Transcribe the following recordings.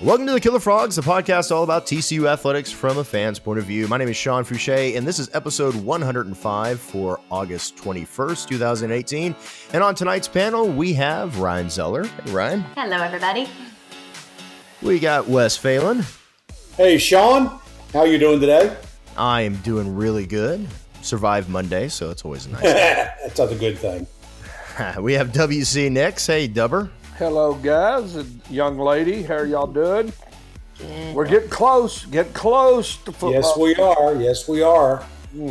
Welcome to the Killer Frogs, the podcast all about TCU athletics from a fan's point of view. My name is Sean Fouché, and this is episode 105 for August 21st, 2018. And on tonight's panel, we have Ryan Zeller. Hey, Ryan. Hello, everybody. We got Wes Phelan. Hey, Sean. How you doing today? I am doing really good. Survived Monday, so it's always nice. That's a good thing. We have WC Nix. Hey, Dubber. Hello, guys and young lady. How are y'all doing? Good. We're getting close to football. Yes, we are.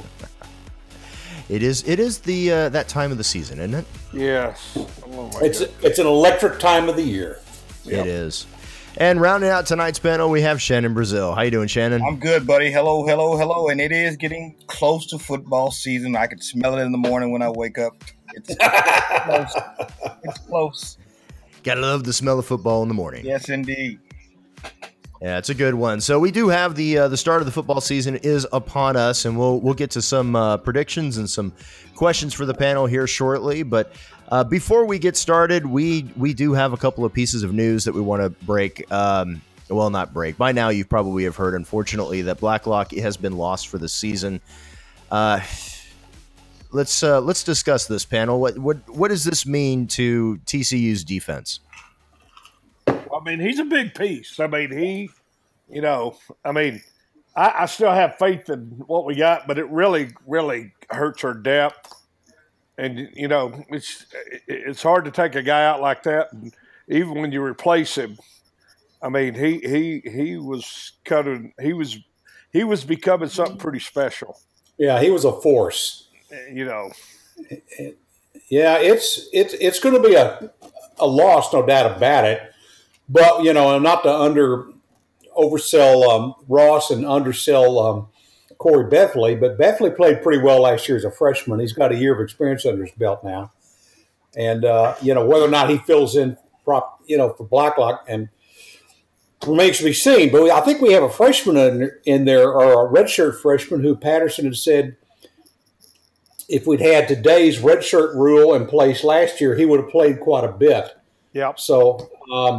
It is the that time of the season, isn't it? Yes. Oh my It's an electric time of the year. It is. And rounding out tonight's panel, we have Shannon Brazil. How you doing, Shannon? I'm good, buddy. Hello. And it is getting close to football season. I can smell it in the morning when I wake up. It's close. It's close. Gotta love the smell of football in the morning. Yes, indeed. Yeah, it's a good one. So we do have the start of the football season is upon us, and we'll get to some predictions and some questions for the panel here shortly. But before we get started, we do have a couple of pieces of news that we want to break. Well, not break. By now, you probably have heard, unfortunately, that Blacklock has been lost for the season. Let's discuss this, panel. What does this mean to TCU's defense? I mean, he's a big piece. I mean, I still have faith in what we got, but it really, really hurts our depth. And, it's hard to take a guy out like that. And even when you replace him, I mean, he was becoming something pretty special. Yeah, he was a force. Yeah, it's going to be a loss, no doubt about it. But, not to oversell Ross and undersell Corey Bethley, but Bethley played pretty well last year as a freshman. He's got a year of experience under his belt now. And, whether or not he fills in, for Blacklock and remains to be seen. But I think we have a freshman in there, or a redshirt freshman, who Patterson had said if we'd had today's redshirt rule in place last year, he would have played quite a bit. Yeah. So,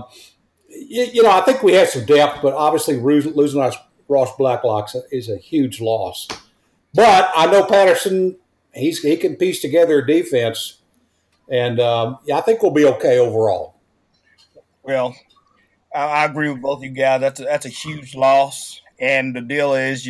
I think we have some depth, but obviously losing Ross Blacklock is a huge loss. But I know Patterson, he can piece together a defense, and I think we'll be okay overall. Well, I agree with both of you guys. That's a huge loss. And the deal is,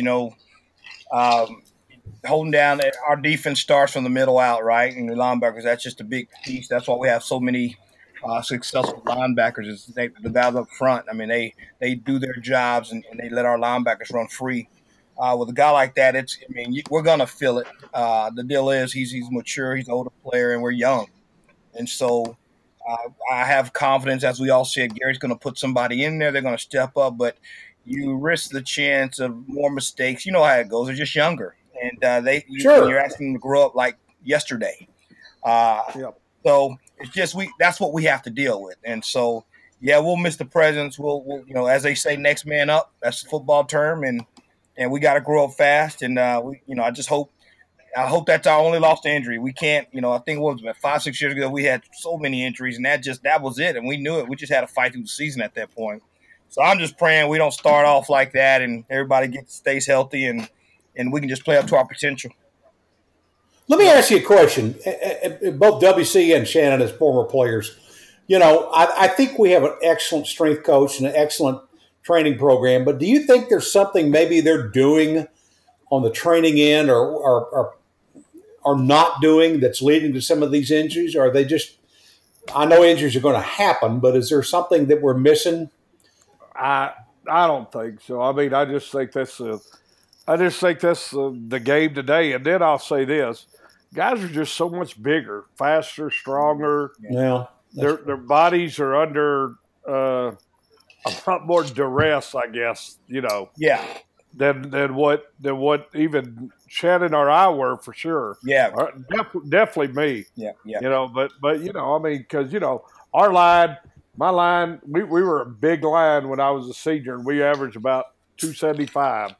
holding down our defense starts from the middle out, right? And the linebackers, that's just a big piece. That's why we have so many successful linebackers, is the guys up front. I mean, they do their jobs and they let our linebackers run free. With a guy like that, we're gonna feel it. The deal is he's mature, he's an older player, and we're young, and so I have confidence, as we all said. Gary's gonna put somebody in there. They're gonna step up, but you risk the chance of more mistakes. You know how it goes. They're just younger, and you're asking them to grow up like yesterday. So it's just that's what we have to deal with. And so, we'll miss the presence. We'll as they say, next man up. That's the football term, and we got to grow up fast. And I hope that's our only lost injury. We can't, I think it was about 5-6 years ago we had so many injuries, and that was it. And we knew it. We just had to fight through the season at that point. So I'm just praying we don't start off like that, and everybody stays healthy, and we can just play up to our potential. Let me ask you a question. Both WC and Shannon, as former players, I think we have an excellent strength coach and an excellent training program, but do you think there's something maybe they're doing on the training end or not doing that's leading to some of these injuries? Or are they just – I know injuries are going to happen, but is there something that we're missing? I don't think so. I mean, I just think that's the game today. And then I'll say this. Guys are just so much bigger, faster, stronger. Yeah. Their bodies are under a lot more duress, I guess, Yeah. than what even Shannon or I were, for sure. Yeah. Definitely me. Yeah. But because our line, my line, we were a big line when I was a senior, and we averaged about 275.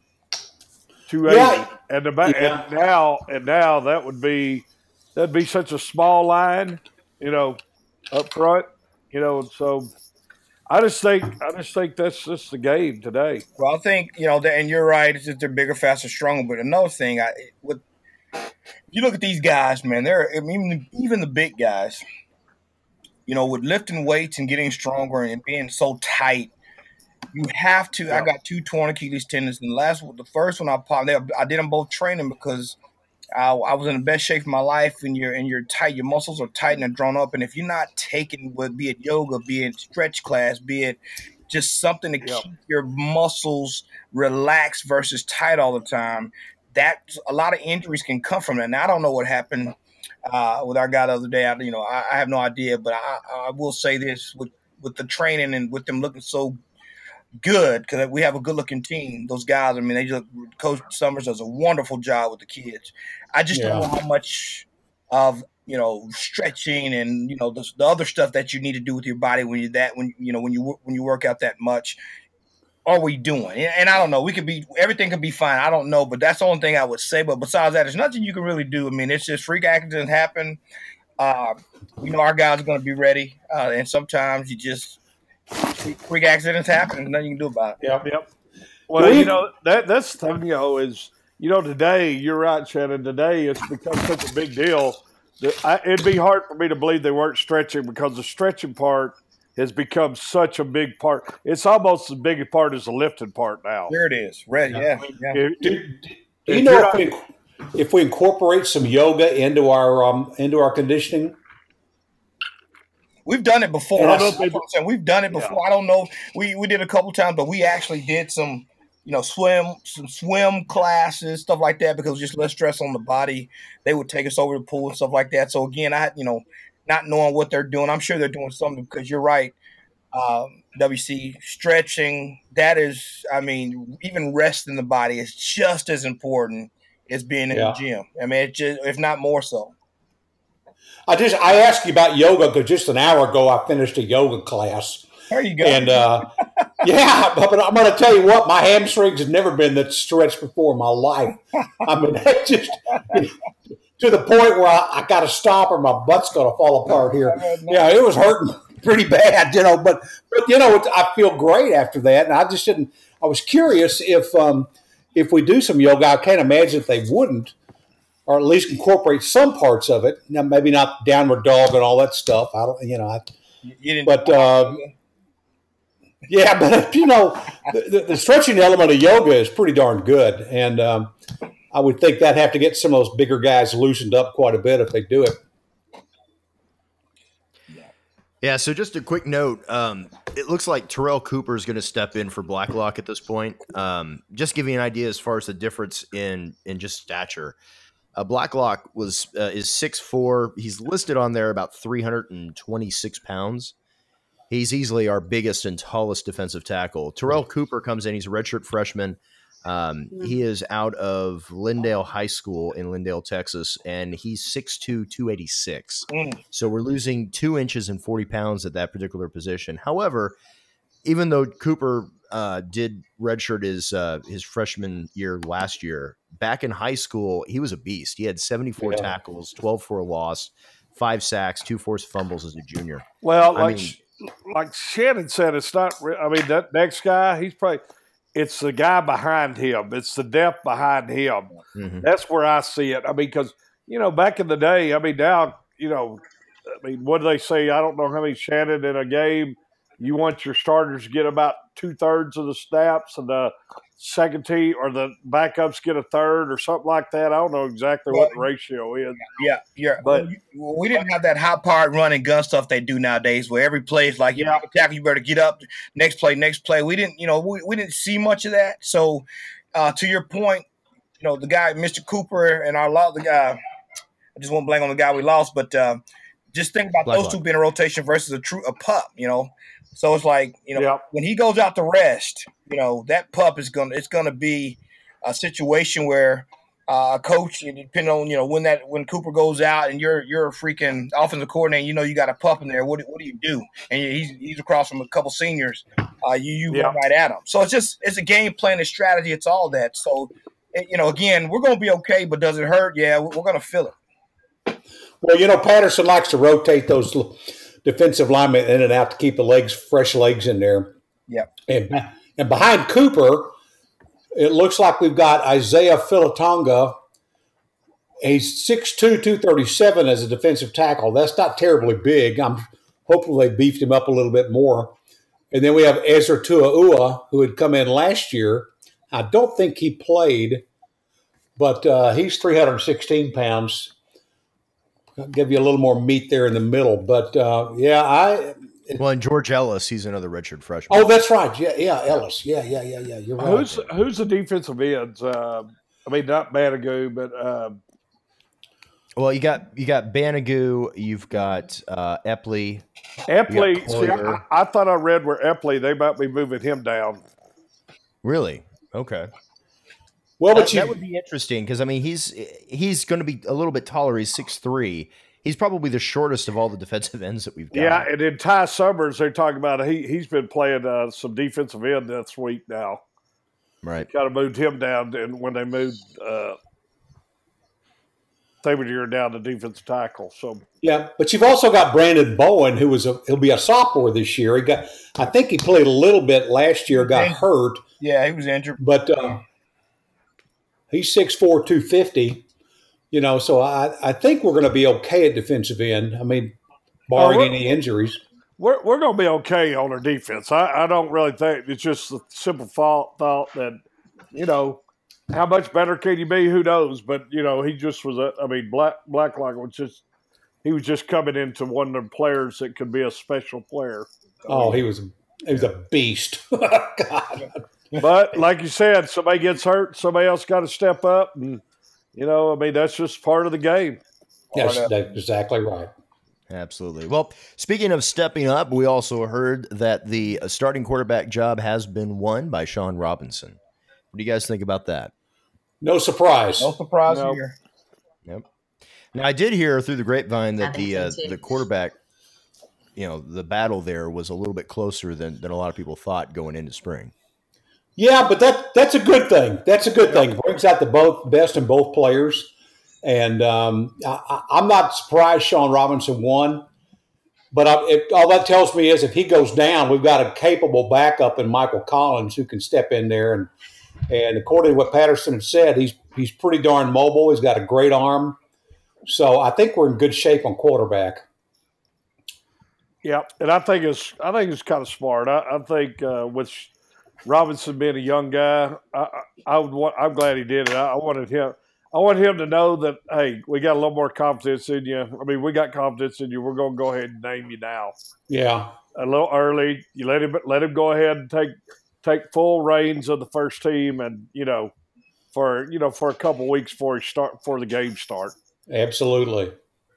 280, and now that'd be such a small line, up front, So I just think that's just the game today. Well, I think and you're right. It's just they're bigger, faster, stronger. But another thing, you look at these guys, man. Even the big guys. With lifting weights and getting stronger and being so tight, you have to. Yeah. I got 2 torn Achilles tendons, and the first one I popped. I did them both training because I was in the best shape of my life. And you're tight. Your muscles are tight and drawn up. And if you're not taking, be it yoga, be it stretch class, be it just something to keep your muscles relaxed versus tight all the time, that's a lot of injuries can come from that. Now I don't know what happened with our guy the other day. I have no idea, but I will say this with the training and with them looking so good, because we have a good-looking team. Those guys, Coach Summers does a wonderful job with the kids. I just don't know how much of stretching and the other stuff that you need to do with your body when you work out that much are we doing. And I don't know. Everything could be fine. I don't know, but that's the only thing I would say. But besides that, there's nothing you can really do. It's just freak accidents happen. Our guys are going to be ready, and sometimes you just. Freak accidents happen. There's nothing you can do about it. Yep. Well, that's the thing, is today, you're right, Shannon. Today, it's become such a big deal that it'd be hard for me to believe they weren't stretching, because the stretching part has become such a big part. It's almost as big a part as the lifting part now. There it is. Right? Yeah. If we incorporate some yoga into our conditioning? We've done it before. We've done it before. Yeah. I don't know. We did a couple times, but we actually did some, swim classes, stuff like that, because just less stress on the body. They would take us over the pool and stuff like that. So again, not knowing what they're doing, I'm sure they're doing something, because you're right. WC, stretching, that is, even rest in the body is just as important as being in the gym. It's just, if not more so. I asked you about yoga because just an hour ago I finished a yoga class. There you go. And but I'm going to tell you what, my hamstrings have never been that stretched before in my life. It's just to the point where I got to stop or my butt's going to fall apart here. Yeah, it was hurting pretty bad, but I feel great after that. And I just didn't. I was curious if we do some yoga. I can't imagine if they wouldn't. Or at least incorporate some parts of it. Now, maybe not downward dog and all that stuff. I don't, but the stretching element of yoga is pretty darn good, and I would think that'd have to get some of those bigger guys loosened up quite a bit if they do it. Yeah. So just a quick note. It looks like Terrell Cooper is going to step in for Blacklock at this point. Just give you an idea as far as the difference in just stature. Blacklock is 6'4". He's listed on there about 326 pounds. He's easily our biggest and tallest defensive tackle. Terrell Cooper comes in. He's a redshirt freshman. He is out of Lindale High School in Lindale, Texas, and he's 6'2", 286. So we're losing 2 inches and 40 pounds at that particular position. However, even though Cooper did redshirt his freshman year last year, back in high school, he was a beast. He had 74 tackles, 12 for a loss, 5 sacks, 2 forced fumbles as a junior. Well, like Shannon said, it's not. That next guy, it's the guy behind him. It's the depth behind him. Mm-hmm. That's where I see it. Because back in the day, now, what do they say? I don't know how many, Shannon, in a game. You want your starters to get about 2/3 of the snaps, and the second team or the backups get a third or something like that. I don't know exactly what the ratio is. Yeah. But we didn't have that hot part run and gun stuff they do nowadays, where every play is like, tackle, you better get up. Next play. We didn't, we didn't see much of that. So, to your point, the guy, Mr. Cooper, and the guy. I just won't blank on the guy we lost, but just think about those two being a rotation versus a pup. So it's like, when he goes out to rest, that pup is gonna be a situation where a coach, depending on when Cooper goes out and you're a freaking offensive coordinator, you got a pup in there. What do you do? And he's across from a couple seniors. You run right at him. So it's a game plan, a strategy. It's all that. So again, we're gonna be okay, but does it hurt? Yeah, we're gonna feel it. Well, Patterson likes to rotate those defensive linemen in and out to keep the fresh legs in there. Yep. And behind Cooper, it looks like we've got Isaiah Filatonga. He's 6'2", 237 as a defensive tackle. That's not terribly big. I'm hoping they beefed him up a little bit more. And then we have Ezra Tuaua, who had come in last year. I don't think he played, but he's 316 pounds. I'll give you a little more meat there in the middle. But, Well, and George Ellis, he's another redshirt freshman. Oh, that's right. Yeah, Ellis. Yeah. You're right. Who's the defensive ends? I mean, not Banagoo, but well, you got Banagoo, you've got Epley. Epley. See, I thought I read where Epley they might be moving him down. Really? Okay. Well, that would be interesting because I mean he's going to be a little bit taller. He's 6'3". He's probably the shortest of all the defensive ends that we've got. Yeah, and then Ty Summers, they're talking about he's been playing some defensive end this week now. Right. Kind of moved him down, and when they moved Thaberdier down to defensive tackle. So yeah, but you've also got Brandon Bowen, he'll be a sophomore this year. I think he played a little bit last year, got hurt. Yeah, he was injured, but he's 6'4", 250. So I think we're going to be okay at defensive end. I mean, barring any injuries. We're going to be okay on our defense. I don't really think it's just a simple thought that, how much better can you be? Who knows? But, he just was Blacklock he was just coming into one of the players that could be a special player. Oh, he was a beast. God. But like you said, somebody gets hurt, somebody else got to step up and, that's just part of the game. Yes, that's exactly right. Absolutely. Well, speaking of stepping up, we also heard that the starting quarterback job has been won by Sean Robinson. What do you guys think about that? No surprise. No surprise here. Yep. Now, I did hear through the grapevine that the quarterback, the battle there was a little bit closer than a lot of people thought going into spring. Yeah, but that's a good thing. That's a good thing. It brings out the best in both players. And I'm not surprised Sean Robinson won. But all that tells me is if he goes down, we've got a capable backup in Michael Collins who can step in there. And according to what Patterson had said, he's pretty darn mobile. He's got a great arm. So I think we're in good shape on quarterback. Yeah, and I think it's kind of smart. I think with Robinson being a young guy, I'm glad he did it. I want him to know that, hey, we got a little more confidence in you. I mean, we got confidence in you. We're going to go ahead and name you now. Yeah, a little early. You let him go ahead and take full reins of the first team, and for a couple of weeks before the game start. Absolutely.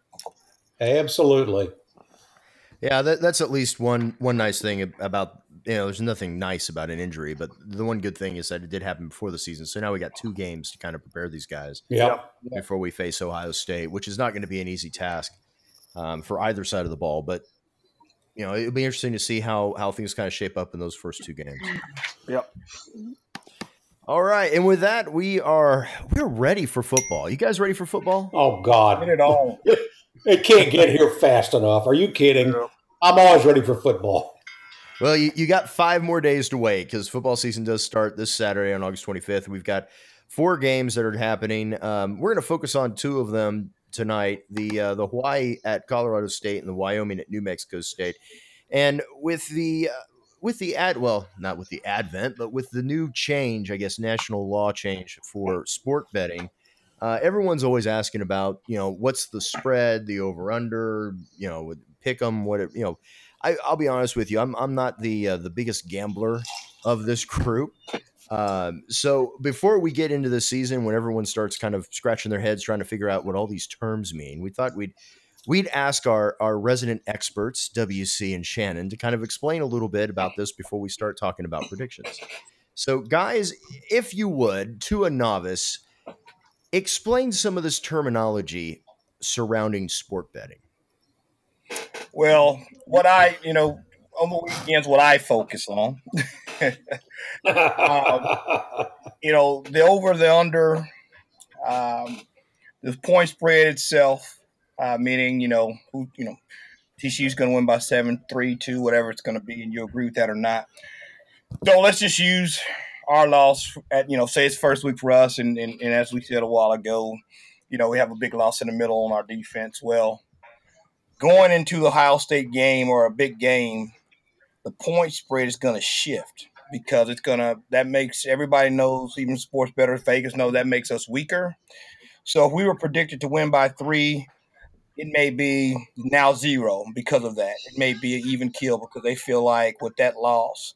Yeah, that's at least one nice thing about. There's nothing nice about an injury, but the one good thing is that it did happen before the season. So now we got 2 games to kind of prepare these guys before we face Ohio State, which is not going to be an easy task for either side of the ball. But, it'll be interesting to see how things kind of shape up in those first 2 games. Yep. All right. And with that, we're ready for football. You guys ready for football? Oh, God. Get it on. It can't get here fast enough. Are you kidding? Yeah. I'm always ready for football. Well, you got 5 more days to wait because football season does start this Saturday on August 25th. We've got 4 games that are happening. We're going to focus on 2 of them tonight: the Hawaii at Colorado State and the Wyoming at New Mexico State. And with not with the advent, but with the new change, I guess, national law change for sport betting, everyone's always asking about, what's the spread, the over under, pick 'em, I'll be honest with you. I'm not the biggest gambler of this group. So before we get into the season, when everyone starts kind of scratching their heads trying to figure out what all these terms mean, we thought we'd ask our resident experts, WC and Shannon, to kind of explain a little bit about this before we start talking about predictions. So, guys, if you would, to a novice, explain some of this terminology surrounding sport betting. Well, on the weekends, what I focus on, the over, the under, the point spread itself, meaning, TCU's going to win by 7, 3, 2, whatever it's going to be, and you agree with that or not. So let's just use our loss at, say it's first week for us, and as we said a while ago, we have a big loss in the middle on our defense. Well, going into the Ohio State game or a big game, the point spread is going to shift because that makes everybody knows, even sports bettors, Vegas know that makes us weaker. So if we were predicted to win by 3, it may be now 0 because of that. It may be an even kill because they feel like with that loss,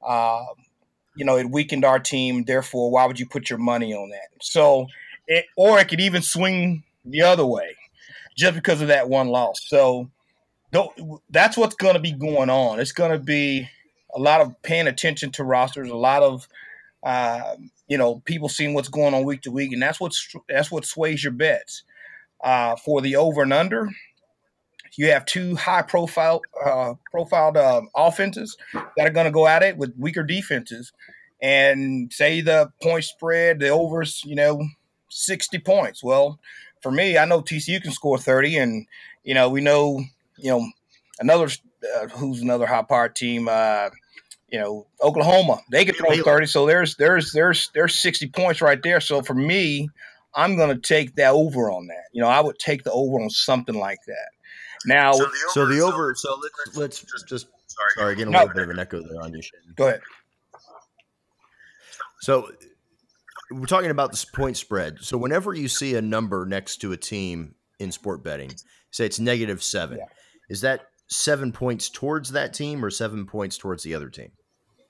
it weakened our team. Therefore, why would you put your money on that? So, or it could even swing the other way just because of that one loss. So that's what's going to be going on. It's going to be a lot of paying attention to rosters, a lot of people seeing what's going on week to week, and that's what sways your bets. For the over and under, you have 2 high-profiled offenses that are going to go at it with weaker defenses. And say the point spread, the overs, 60 points. Well, for me, I know TCU can score 30, and we know, another who's another high-powered team. Oklahoma, they can throw 30. So there's 60 points right there. So for me, I'm going to take that over on that. I would take the over on something like that. Now, so the over. So let's just sorry, getting a little bit of an echo there on you, Shane. Go ahead. So we're talking about this point spread. So whenever you see a number next to a team in sport betting, say it's -7, is that 7 points towards that team or 7 points towards the other team?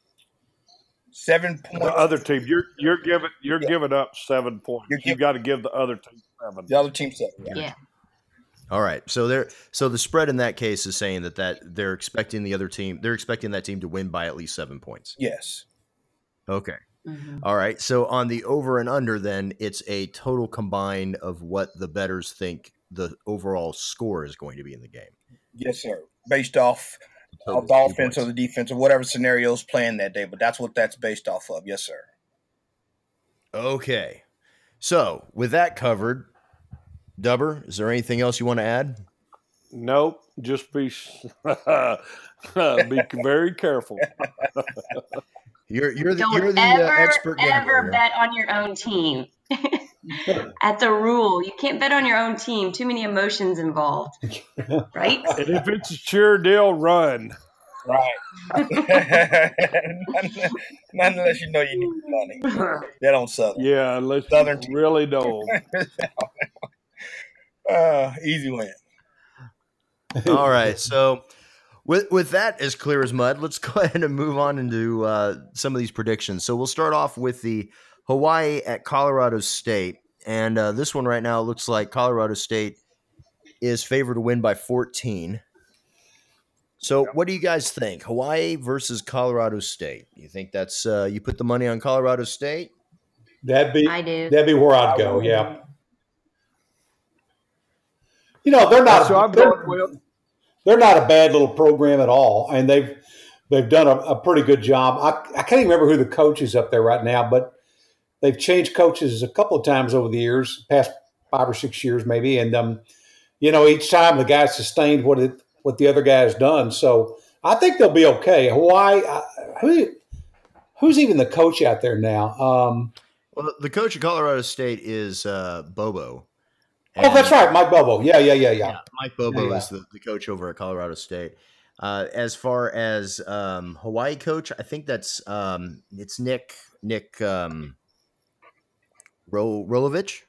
7 points. The other team, you're giving up 7 points. You got to give the other team 7. The other team 7. Yeah. All right. So the spread in that case is saying that they're expecting that team to win by at least 7 points. Yes. Okay. Mm-hmm. All right. So on the over and under, then it's a total combine of what the bettors think the overall score is going to be in the game. Yes, sir. Based off of the offense or the defense or whatever scenario is playing that day, but that's what that's based off of. Yes, sir. Okay. So with that covered, Dubber, is there anything else you want to add? Nope. Just be very careful. You're Don't the expert gambler. ever bet on your own team. That's a rule. You can't bet on your own team. Too many emotions involved, right? And if it's a sure deal, run. Right. Not unless you know you need money. That don't Southern. Yeah, unless Southern you really don't. Easy win. All right. So with that as clear as mud, let's go ahead and move on into some of these predictions. So we'll start off with the Hawaii at Colorado State. And this one right now looks like Colorado State is favored to win by 14. So what do you guys think? Hawaii versus Colorado State. You think that's you put the money on Colorado State? I do. That'd be where I'd go, yeah. They're not they're not a bad little program at all, and they've done a pretty good job. I can't even remember who the coach is up there right now, but they've changed coaches a couple of times over the years, past 5 or 6 years maybe, and each time the guy sustained what the other guy has done. So I think they'll be okay. Hawaii, who's even the coach out there now? Well, the coach of Colorado State is Bobo. Oh, that's right, Mike Bobo. Yeah. Mike Bobo is the coach over at Colorado State. As far as Hawaii coach, I think that's it's Nick Rolovich.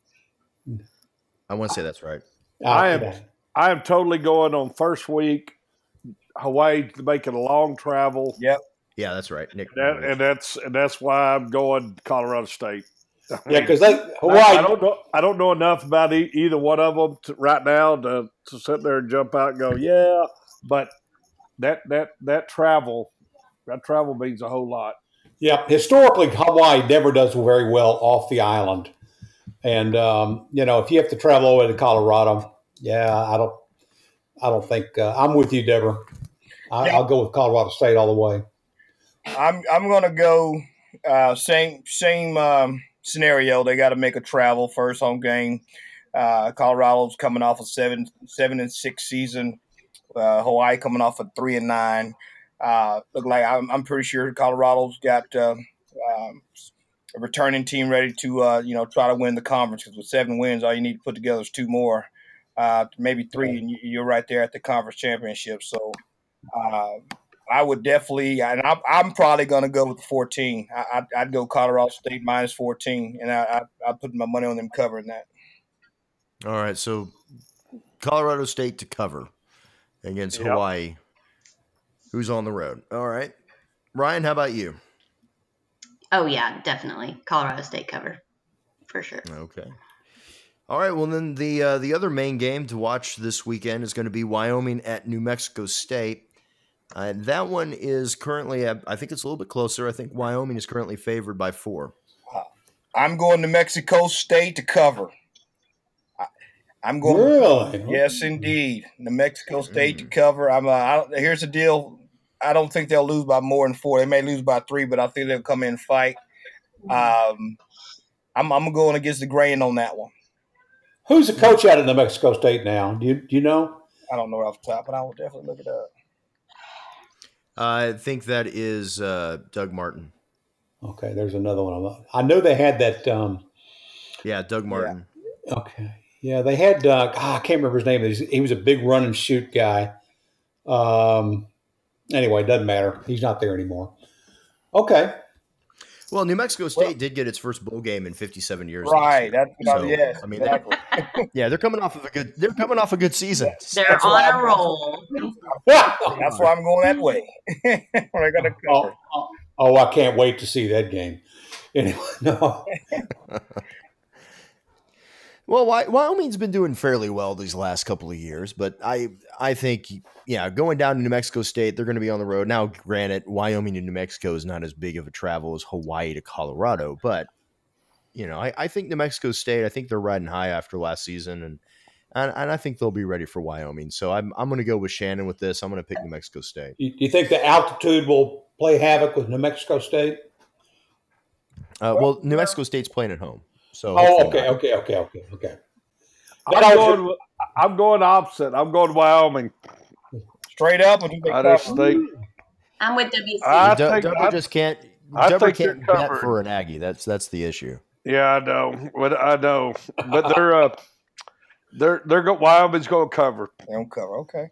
I want to say that's right. I am totally going on first week. Hawaii making a long travel. Yep. Yeah, that's right. Nick. And that's why I'm going Colorado State. Yeah, because Hawaii. I don't know enough about either one of them right now to sit there and jump out and go, yeah. But that travel means a whole lot. Yeah, historically, Hawaii never does very well off the island, and if you have to travel over to Colorado, I don't think I'm with you, Deborah. I'll go with Colorado State all the way. I'm going to go same scenario. They got to make a travel first home game. Colorado's coming off a 7-6 season. Hawaii coming off a 3-9. Look like I'm pretty sure Colorado's got a returning team ready to try to win the conference, because with 7 wins, all you need to put together is 2 more, maybe 3, and you're right there at the conference championship. So I would definitely, and I'm probably going to go with the 14. I'd go Colorado State minus 14, and I put my money on them covering that. All right, so Colorado State to cover against Hawaii, who's on the road. All right. Ryan, how about you? Oh, yeah, definitely. Colorado State cover, for sure. Okay. All right, well, then the other main game to watch this weekend is going to be Wyoming at New Mexico State. That one is currently, I think it's a little bit closer. I think Wyoming is currently favored by 4. I'm going to Mexico State to cover. I'm going. Really? Yes, indeed. New Mexico State to cover. Here's the deal. I don't think they'll lose by more than 4. They may lose by 3, but I think they'll come in and fight. I'm going against the grain on that one. Who's the coach out of New Mexico State now? Do you know? I don't know off the top, but I will definitely look it up. I think that is Doug Martin. Okay, there's another one. I know they had that. Doug Martin. Yeah. Okay. Yeah, they had. I can't remember his name. He was a big run and shoot guy. Anyway, it doesn't matter. He's not there anymore. Okay. Well, New Mexico State did get its first bowl game in 57 years. Right. That's I mean, exactly. They're coming off of a good season. They're on a roll. That's why I'm going that way. We're going to cover. Oh, I can't wait to see that game. Anyway, no. Well, Wyoming's been doing fairly well these last couple of years, but I think, going down to New Mexico State, they're going to be on the road. Now, granted, Wyoming to New Mexico is not as big of a travel as Hawaii to Colorado, but, I think New Mexico State, I think they're riding high after last season, and I think they'll be ready for Wyoming. So I'm going to go with Shannon with this. I'm going to pick New Mexico State. You think the altitude will play havoc with New Mexico State? Well, New Mexico State's playing at home. So okay. I'm going opposite. I'm going Wyoming. Straight up. I just think I'm with WC. Dubber can't bet for an Aggie. That's the issue. Yeah, I know. But they're Wyoming's going to cover. They don't cover. Okay.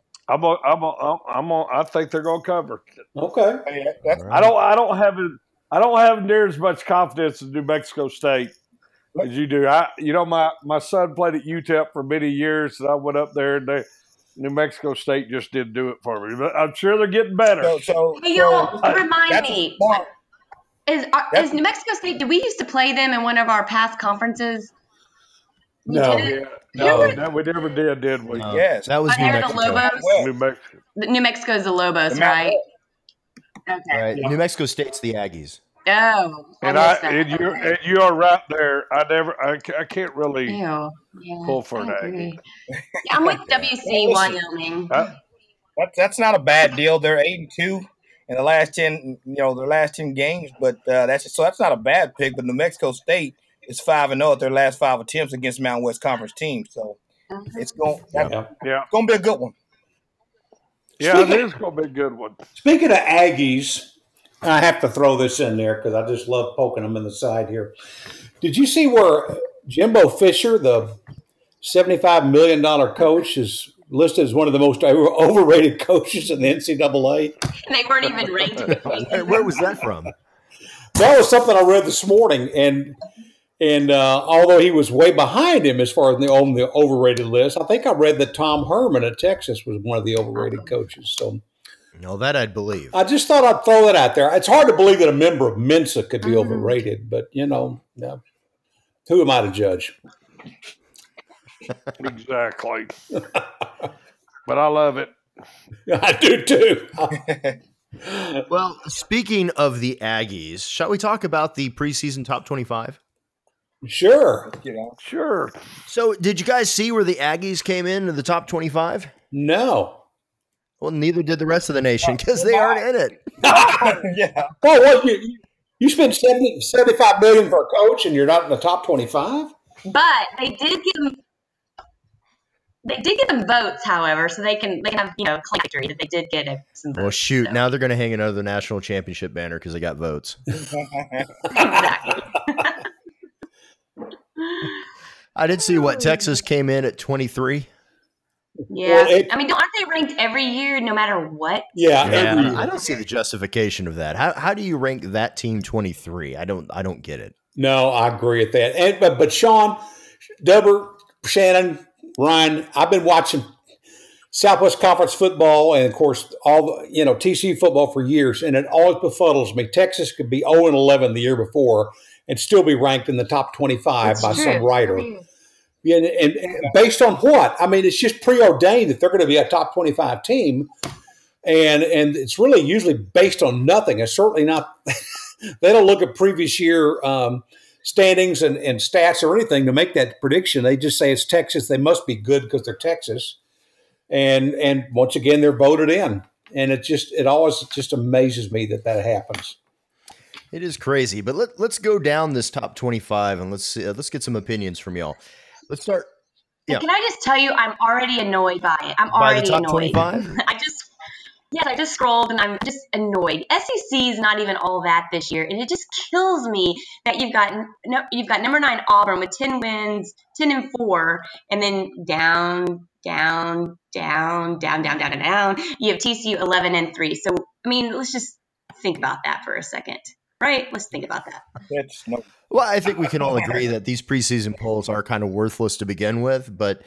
I think they're going to cover. Okay. I don't have near as much confidence in New Mexico State as you do. My son played at UTEP for many years, and I went up there, and New Mexico State just didn't do it for me. But I'm sure they're getting better. Hey, y'all, remind me. Is New Mexico State? Did we used to play them in one of our past conferences? No. We never did we? Yes. That was New Mexico. The Lobos? New Mexico. New Mexico is the Lobos, right? Okay. Right. New Mexico State's the Aggies. Oh. And you are right there. I can't really pull for an Aggie. I'm with WC Wyoming. That's not a bad deal. They're 8-2 in the last 10, their last 10 games, but that's not a bad pick. But New Mexico State is 5-0 at their last 5 attempts against Mountain West Conference teams. So it's going to be a good one. Yeah, it is going to be a good one. Speaking of Aggies, I have to throw this in there because I just love poking them in the side here. Did you see where Jimbo Fisher, the $75 million coach, is listed as one of the most overrated coaches in the NCAA? They weren't even ranked. Where was that from? That was something I read this morning, and although he was way behind him as far as on the overrated list, I think I read that Tom Herman at Texas was one of the overrated coaches. So. No, that I'd believe. I just thought I'd throw that out there. It's hard to believe that a member of Mensa could be overrated, but, who am I to judge? Exactly. But I love it. I do, too. Well, speaking of the Aggies, shall we talk about the preseason top 25? Sure. Sure. So, did you guys see where the Aggies came into the top 25? No. Well, neither did the rest of the nation because they aren't in it. Yeah. Well, you spent $75 million for a coach and you're not in the top 25? But they did give him. They did get some votes, however, so they can have claim victory that they did get some votes. Well, shoot, so. now they're going to hang another national championship banner because they got votes. Exactly. I did see Texas came in at 23. Yeah, Well, I mean, aren't they ranked every year, no matter what? Yeah, every year. I don't see the justification of that. How do you rank that team 23? I don't get it. No, I agree with that. But Sean, Dubber, Shannon, Ryan, I've been watching Southwest Conference football and, of course, all TCU football for years, and it always befuddles me. Texas could be 0-11 the year before and still be ranked in the top 25 by some writer. Yeah, and based on what? I mean, it's just preordained that they're going to be a top 25 team, and it's really usually based on nothing. It's certainly not. They don't look at previous year standings and stats or anything to make that prediction. They just say it's Texas. They must be good because they're Texas, and once again they're voted in, and it always just amazes me that happens. It is crazy, but let's go down this top 25 and let's get some opinions from y'all. Let's start. Yeah. Can I just tell you, I'm already annoyed by it. I'm By already the top annoyed. 25? I just scrolled and I'm just annoyed. SEC is not even all that this year, and it just kills me that you've got number 9 Auburn with 10 wins, 10-4, and then down. You have TCU 11-3. So I mean, let's just think about that for a second, right? Let's think about that. Well, I think we can all agree that these preseason polls are kind of worthless to begin with, but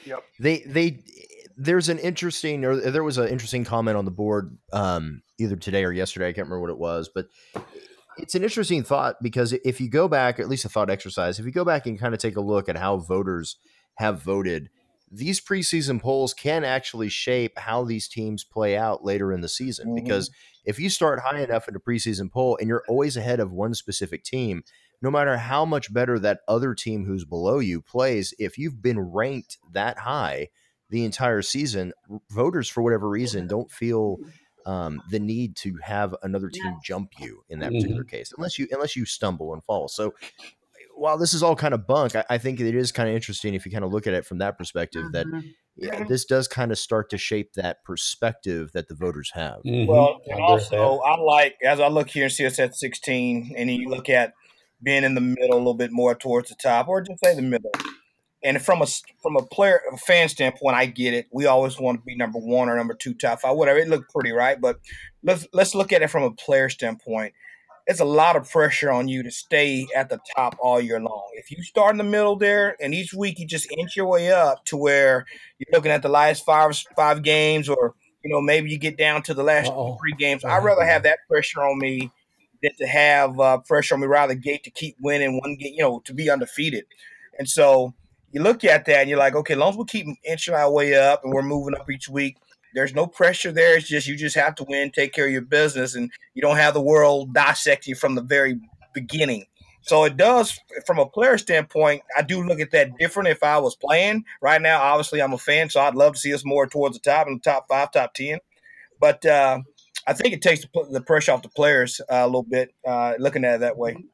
there was an interesting comment on the board either today or yesterday. I can't remember what it was, but it's an interesting thought because if you go back, at least a thought exercise, if you go back and kind of take a look at how voters have voted, these preseason polls can actually shape how these teams play out later in the season. Mm-hmm. Because if you start high enough in a preseason poll and you're always ahead of one specific team, no matter how much better that other team who's below you plays, if you've been ranked that high the entire season, voters, for whatever reason, don't feel the need to have another team jump you in that particular case, unless you stumble and fall. So while this is all kind of bunk, I think it is kind of interesting if you kind of look at it from that perspective, that this does kind of start to shape that perspective that the voters have. Mm-hmm. Well, and also I like, as I look here and see us at 16, and you look at being in the middle a little bit more towards the top, or just say the middle. And from a fan standpoint, I get it. We always want to be number 1 or number 2, top 5, whatever. It looked pretty, right? But let's look at it from a player standpoint. It's a lot of pressure on you to stay at the top all year long. If you start in the middle there, and each week you just inch your way up to where you're looking at the last five games, or maybe you get down to the last 3 games. I'd rather have that pressure on me than to have pressure on me rather gate to keep winning one game, to be undefeated. And so you look at that and you're like, okay, as long as we keep inching our way up and we're moving up each week, there's no pressure there. It's just you just have to win, take care of your business, and you don't have the world dissect you from the very beginning. So it does, from a player standpoint, I do look at that different if I was playing. Right now, obviously, I'm a fan, so I'd love to see us more towards the top, in the top 5, top 10. But I think it takes the pressure off the players a little bit, looking at it that way.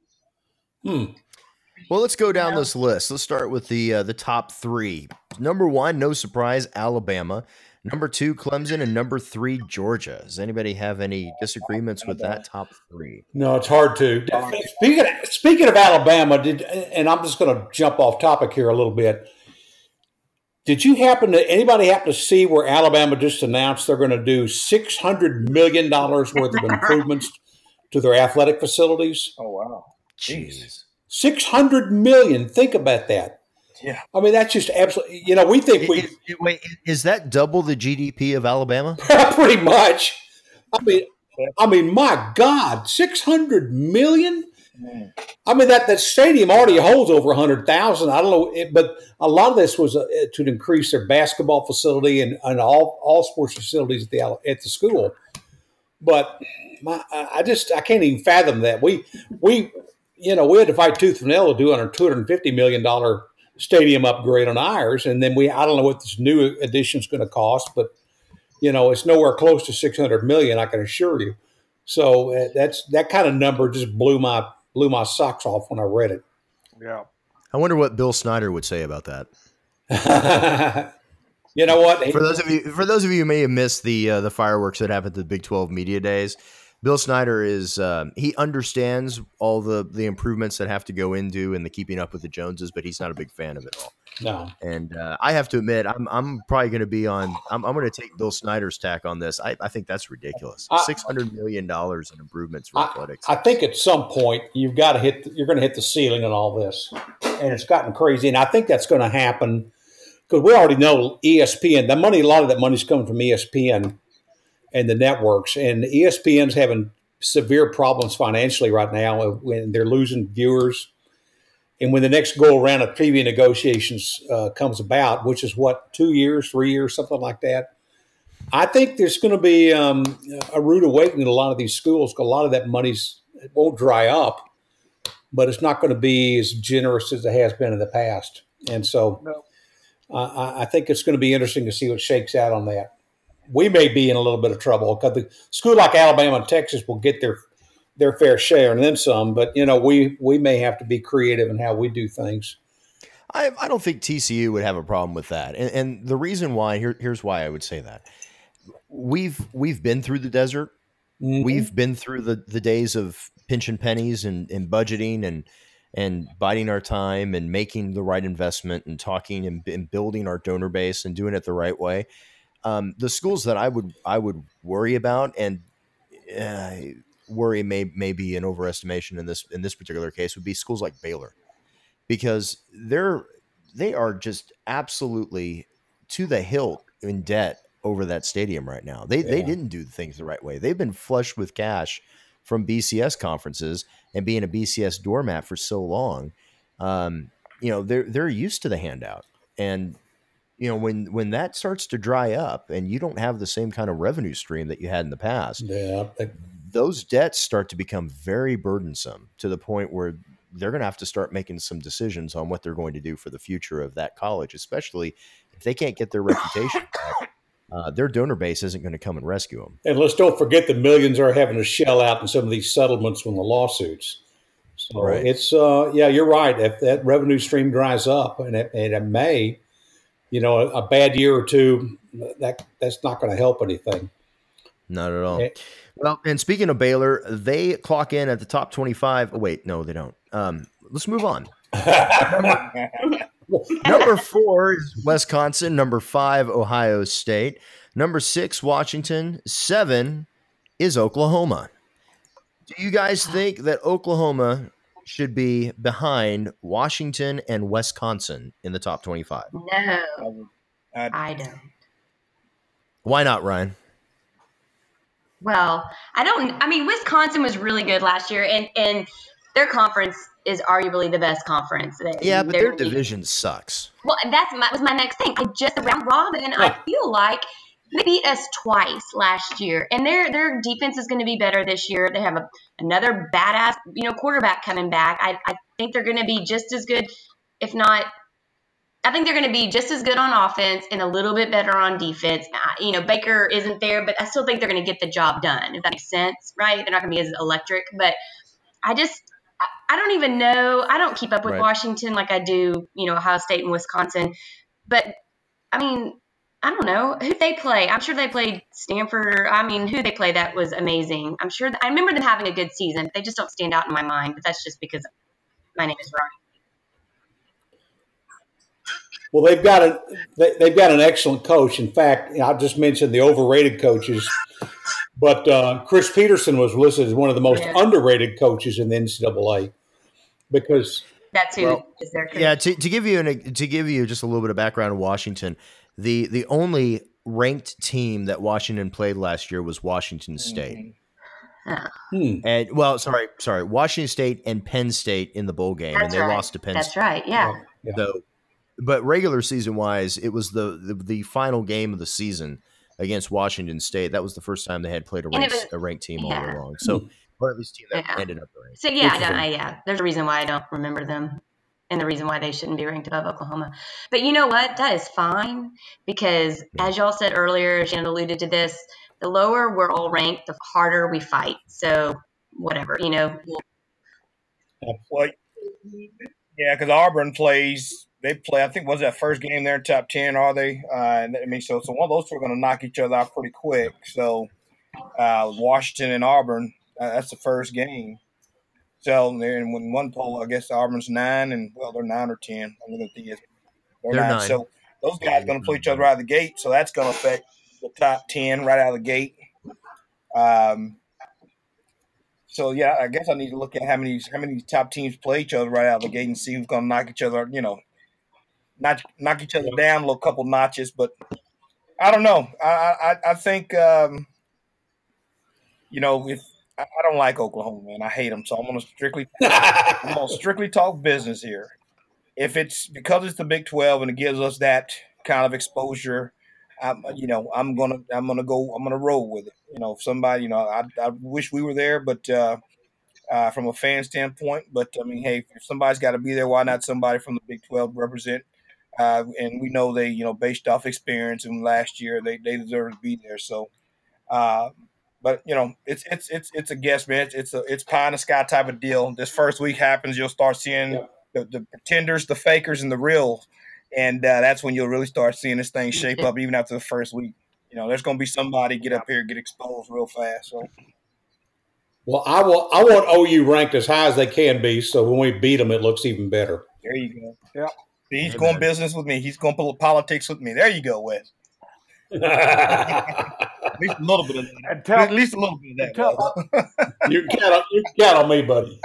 Well, let's go down this list. Let's start with the top 3. Number 1, no surprise, Alabama. Number 2, Clemson, and number 3, Georgia. Does anybody have any disagreements with that top 3? No, it's hard to. Speaking of Alabama, and I'm just going to jump off topic here a little bit. Did anybody happen to see where Alabama just announced they're going to do $600 million worth of improvements to their athletic facilities? Oh, wow. Jeez. $600 million. Think about that. Yeah. I mean, that's just absolutely, we think Wait, is that double the GDP of Alabama? Pretty much. I mean, my God, $600 million? I mean, that stadium already holds over 100,000. I don't know, but a lot of this was to increase their basketball facility and all sports facilities at the school. But I can't even fathom that. We had to fight tooth and nail to do on a $250 million stadium upgrade on ours, and then I don't know what this new addition is going to cost, but it's nowhere close to $600 million, I can assure you. So that kind of number just blew my socks off when I read it. Yeah, I wonder what Bill Snyder would say about that. You know what? For those of you who may have missed the fireworks that happened at the Big 12 Media Days, Bill Snyder is he understands all the improvements that have to go into and the keeping up with the Joneses, but he's not a big fan of it all. No. And I have to admit, I'm probably going to be on. I'm going to take Bill Snyder's tack on this. I think that's ridiculous. $600 million in improvements for athletics. I think at some point you've got to you're going to hit the ceiling on all this, and it's gotten crazy. And I think that's going to happen because we already know ESPN. A lot of that money's coming from ESPN and the networks, and ESPN's having severe problems financially right now when they're losing viewers. And when the next go around of TV negotiations comes about, which is 2 years, 3 years, something like that, I think there's going to be a rude awakening in a lot of these schools. A lot of that it won't dry up, but it's not going to be as generous as it has been in the past. And so I think it's going to be interesting to see what shakes out on that. We may be in a little bit of trouble because the school like Alabama and Texas will get their fair share and then some. But, we may have to be creative in how we do things. I don't think TCU would have a problem with that. And the reason why, here's why I would say that. We've been through the desert. Mm-hmm. We've been through the days of pinching pennies and budgeting and biding our time and making the right investment and talking and building our donor base and doing it the right way. The schools that I would worry about, and worry may be an overestimation in this particular case, would be schools like Baylor, because they are just absolutely to the hilt in debt over that stadium right now. They didn't do things the right way. They've been flushed with cash from BCS conferences and being a BCS doormat for so long. They're used to the handout, and when that starts to dry up and you don't have the same kind of revenue stream that you had in the past, those debts start to become very burdensome to the point where they're going to have to start making some decisions on what they're going to do for the future of that college, especially if they can't get their reputation back. Their donor base isn't going to come and rescue them. And let's don't forget the millions are having to shell out in some of these settlements from the lawsuits. So right. It's, you're right. If that revenue stream dries up and it may, a bad year or two, that's not going to help anything. Not at all. Well, and speaking of Baylor, they clock in at the top 25. Oh, wait, no, they don't. Let's move on. Number 4 is Wisconsin. Number 5, Ohio State. Number 6, Washington. 7 is Oklahoma. Do you guys think that Oklahoma should be behind Washington and Wisconsin in the top 25? No, I don't. Why not, Ryan? Well, Wisconsin was really good last year, and their conference is arguably the best conference. But their division sucks. Well, was my next thing. The round robin, I feel like they beat us twice last year, and their defense is going to be better this year. They have another badass, quarterback coming back. I think they're going to be just as good, if not. I think they're going to be just as good on offense and a little bit better on defense. Baker isn't there, but I still think they're going to get the job done, if that makes sense, right? They're not going to be as electric, but I don't even know. I don't keep up with Washington like I do, Ohio State and Wisconsin. But, I don't know who they play. I'm sure they played Stanford. Who they play that was amazing. I'm sure I remember them having a good season. They just don't stand out in my mind, but that's just because my name is Ryan. Well, they've got an excellent coach. In fact, I just mentioned the overrated coaches, but Chris Peterson was listed as one of the most underrated coaches in the NCAA because that's who is their coach. Yeah, to give you just a little bit of background on Washington, the only ranked team that Washington played last year was Washington State. Mm-hmm. And sorry, Washington State and Penn State in the bowl game, and they lost to Penn State. That's right, yeah. So, but regular season wise, it was the final game of the season against Washington State. That was the first time they had played a ranked team all year long. So, or at least team that ended up ranked. So there's a reason why I don't remember them, and the reason why they shouldn't be ranked above Oklahoma. But you know what? That is fine because, as y'all said earlier, Shannon alluded to this. The lower we're all ranked, the harder we fight. So whatever, Because Auburn plays they play. I think was that first game there in top 10. Are they? I mean, so one of those two are going to knock each other out pretty quick. So Washington and Auburn, that's the first game. So they're in one poll. I guess Auburn's 9, and they're 9 or 10. I'm looking at these. They're 9. So those guys are going to play each other out of the gate. So that's going to affect the top 10 right out of the gate. So yeah, I guess I need to look at how many top teams play each other right out of the gate and see who's going to knock each other. Knock each other down a little couple notches. But I don't know. I think if I don't like Oklahoma, man. I hate them. So I'm going to strictly talk business here. If it's because it's the Big 12 and it gives us that kind of exposure, I'm gonna roll with it. If somebody, I wish we were there, but from a fan standpoint, but I mean, hey, if somebody's got to be there, why not somebody from the Big 12 represent? And we know they, based off experience and last year, they deserve to be there. So, but it's a guess, man. It's pie in the sky type of deal. This first week happens, you'll start seeing the pretenders, the fakers, and the real. And that's when you'll really start seeing this thing shape up even after the first week. There's going to be somebody get up here and get exposed real fast. So, well, I want OU ranked as high as they can be, so when we beat them, it looks even better. There you go. Yeah. See, he's going business with me. He's going politics with me. There you go, Wes. At least a little bit of that. At least a little bit of that. You can count on me, buddy.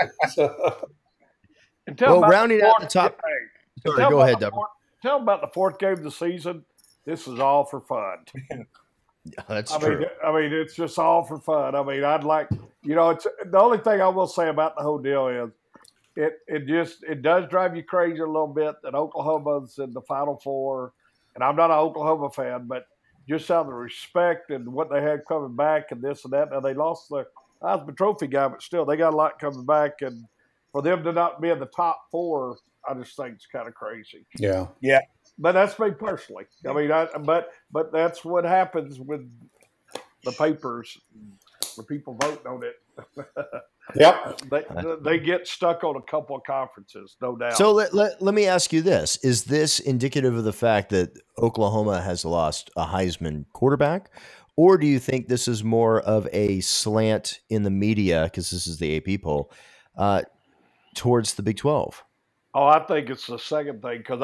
Rounding out the top. Sorry, go ahead, Deborah. Tell them about the fourth game of the season. This is all for fun. That's true. I mean, it's just all for fun. I mean, I'd like, it's the only thing I will say about the whole deal is it does drive you crazy a little bit that Oklahoma's in the Final Four, and I'm not an Oklahoma fan, but just out of the respect and what they had coming back and this and that. Now they lost the Heisman Trophy guy, but still they got a lot coming back, and for them to not be in the top 4. I just think it's kind of crazy. Yeah. But that's me personally. I mean, but that's what happens with the papers, the people voting on it. Yep. They get stuck on a couple of conferences, no doubt. So let me ask you this. Is this indicative of the fact that Oklahoma has lost a Heisman quarterback? Or do you think this is more of a slant in the media, because this is the AP poll, towards the Big 12? Oh, I think it's the second thing because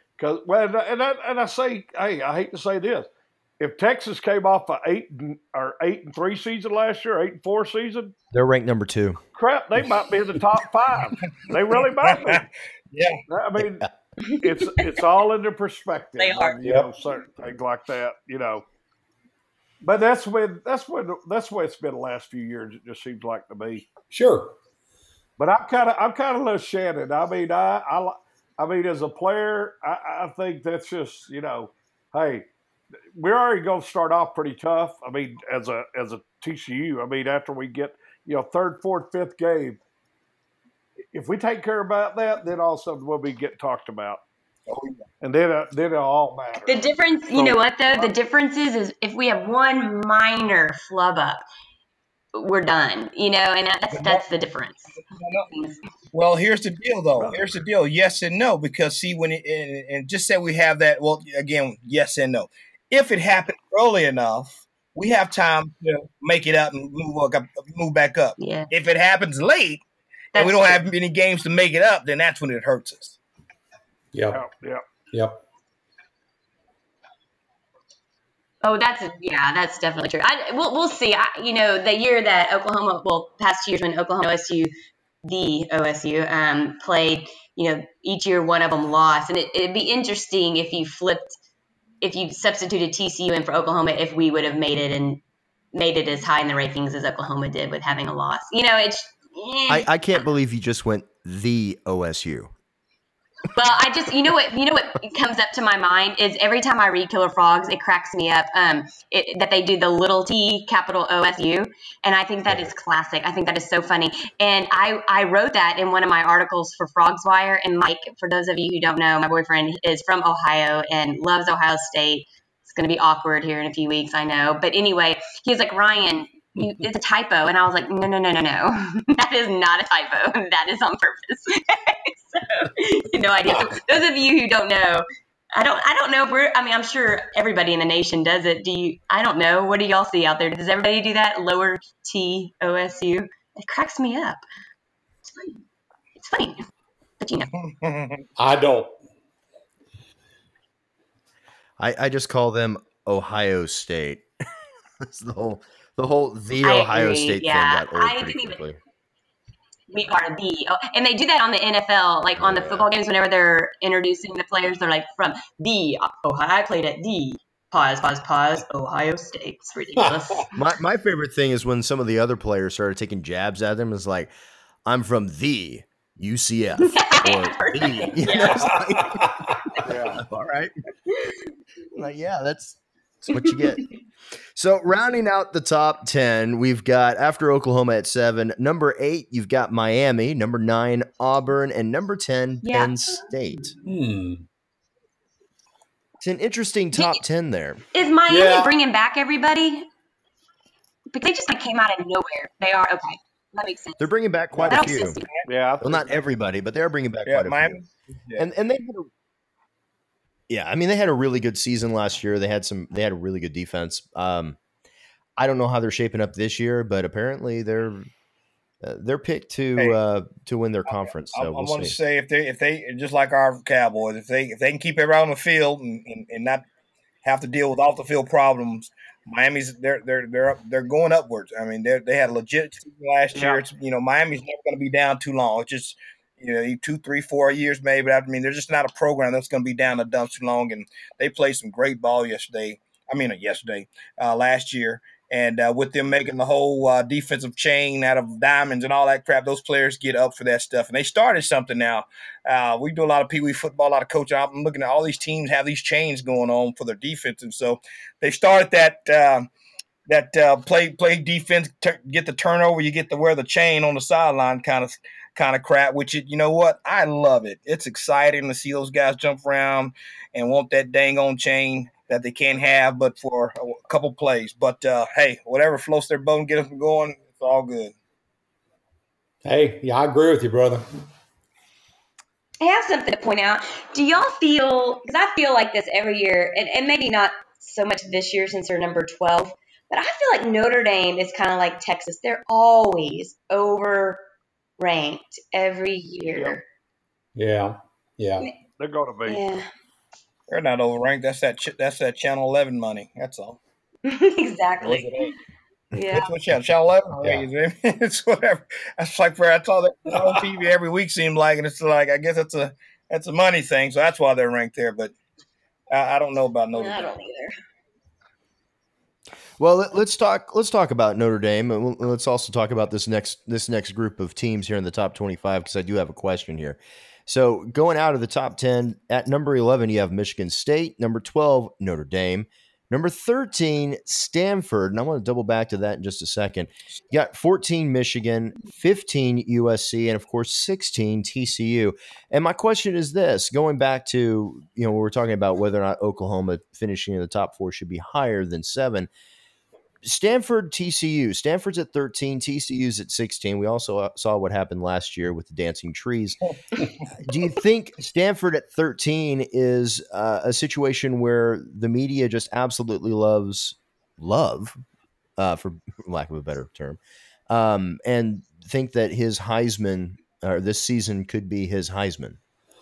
I say, hey, I hate to say this, if Texas came off an 8-3 season last year, 8-4 season, they're ranked number 2. Crap, they might be in the top 5. They really might be. Yeah, I mean, it's all in the perspective. They are, certain things like that, But that's the way it's been the last few years. It just seems like to me. Sure. But I'm kind of like Shannon. I mean, I mean, as a player, I think that's just hey, we're already going to start off pretty tough. I mean, as a TCU, I mean, after we get third, fourth, fifth game, if we take care about that, then all of a sudden we'll be getting talked about. And then it'll all matter. The difference, you know what though? The difference is if we have one minor flub up, we're done, and that's the difference. Well, here's the deal, though. Here's the deal. Yes and no, because see, and just say we have that. Well, again, yes and no. If it happened early enough, we have time to make it up and move back up. Yeah. If it happens late and we don't have any games to make it up, then that's when it hurts us. Yep. Oh, that's definitely true. We'll see. The year that Oklahoma, past years when Oklahoma OSU played, each year one of them lost, and it'd be interesting if you substituted TCU in for Oklahoma, if we would have made it as high in the rankings as Oklahoma did with having a loss. I can't believe you just went the OSU. Well, I just, what comes up to my mind is every time I read Killer Frogs, it cracks me up that they do the little T, capital OSU. And I think that is classic. I think that is so funny. And I wrote that in one of my articles for Frogs Wire. And Mike, for those of you who don't know, my boyfriend is from Ohio and loves Ohio State. It's going to be awkward here in a few weeks, I know. But anyway, he was like, Ryan, it's a typo. And I was like, no. That is not a typo. That is on purpose. No idea. So those of you who don't know, I don't know if I'm sure everybody in the nation does it. I don't know. What do y'all see out there? Does everybody do that? Lower T OSU? It cracks me up. It's funny. But I don't. I just call them Ohio State. That's the whole I Ohio agree, State yeah. thing got old I pretty didn't quickly. We are and they do that on the NFL, like on the football games. Whenever they're introducing the players, they're like from the Ohio. I played at the pause Ohio State. It's ridiculous. My favorite thing is when some of the other players started taking jabs at them. It's like, I'm from the UCF or the. Yeah. All right. Like, yeah, that's what you get. So rounding out the top 10, we've got, after Oklahoma at 7, number 8, you've got Miami, number 9, Auburn, and number 10, Penn State. It's an interesting top 10 there. Is Miami bringing back everybody? Because they just came out of nowhere. They are, okay. That makes sense. They're bringing back quite a few. Yeah. Well, not everybody, but they are bringing back quite a Miami. few. Yeah. And they had a really good season last year. They had a really good defense. I don't know how they're shaping up this year, but apparently they're picked to win their conference. So I want to say if they just like our Cowboys, if they can keep everybody on the field and not have to deal with off the field problems, Miami's they're going upwards. I mean, they had a legit season last year. It's, Miami's never going to be down too long. It's just 2, 3, 4 years maybe. I mean, they're just not a program that's going to be down the dumps too long. And they played some great ball last year. And with them making the whole defensive chain out of diamonds and all that crap, those players get up for that stuff. And they started something now. We do a lot of Pee Wee football, a lot of coaching. I'm looking at all these teams have these chains going on for their defensive. So they started that play defense, get the turnover, you get to wear the chain on the sideline kind of crap, which, you know what? I love it. It's exciting to see those guys jump around and want that dang on chain that they can't have but for a couple plays. But, hey, whatever floats their boat and get them going, it's all good. Hey, yeah, I agree with you, brother. I have something to point out. Do y'all feel – because I feel like this every year, and maybe not so much this year since they're number 12, but I feel like Notre Dame is kind of like Texas. They're always overranked every year. Yeah. They're going to be. Yeah. They're not overranked. That's that Channel 11 money. That's all. Exactly. Yeah. It's what Channel 11? Yeah. It's whatever. That's like where I saw that on TV every week seemed like, and it's like, I guess that's a money thing. So that's why they're ranked there. But I don't know about Notre Dame. I don't either. Well, let's talk about Notre Dame, and let's also talk about this next group of teams here in the top 25, because I do have a question here. So going out of the top 10, at number 11, you have Michigan State. Number 12, Notre Dame. Number 13, Stanford. And I want to double back to that in just a second. You got 14, Michigan, 15, USC, and, of course, 16, TCU. And my question is this, going back to, we were talking about whether or not Oklahoma finishing in the top 4 should be higher than 7. Stanford, TCU. Stanford's at 13, TCU's at 16. We also saw what happened last year with the dancing trees. Do you think Stanford at 13 is a situation where the media just absolutely loves for lack of a better term, and think that his Heisman, or this season, could be his Heisman?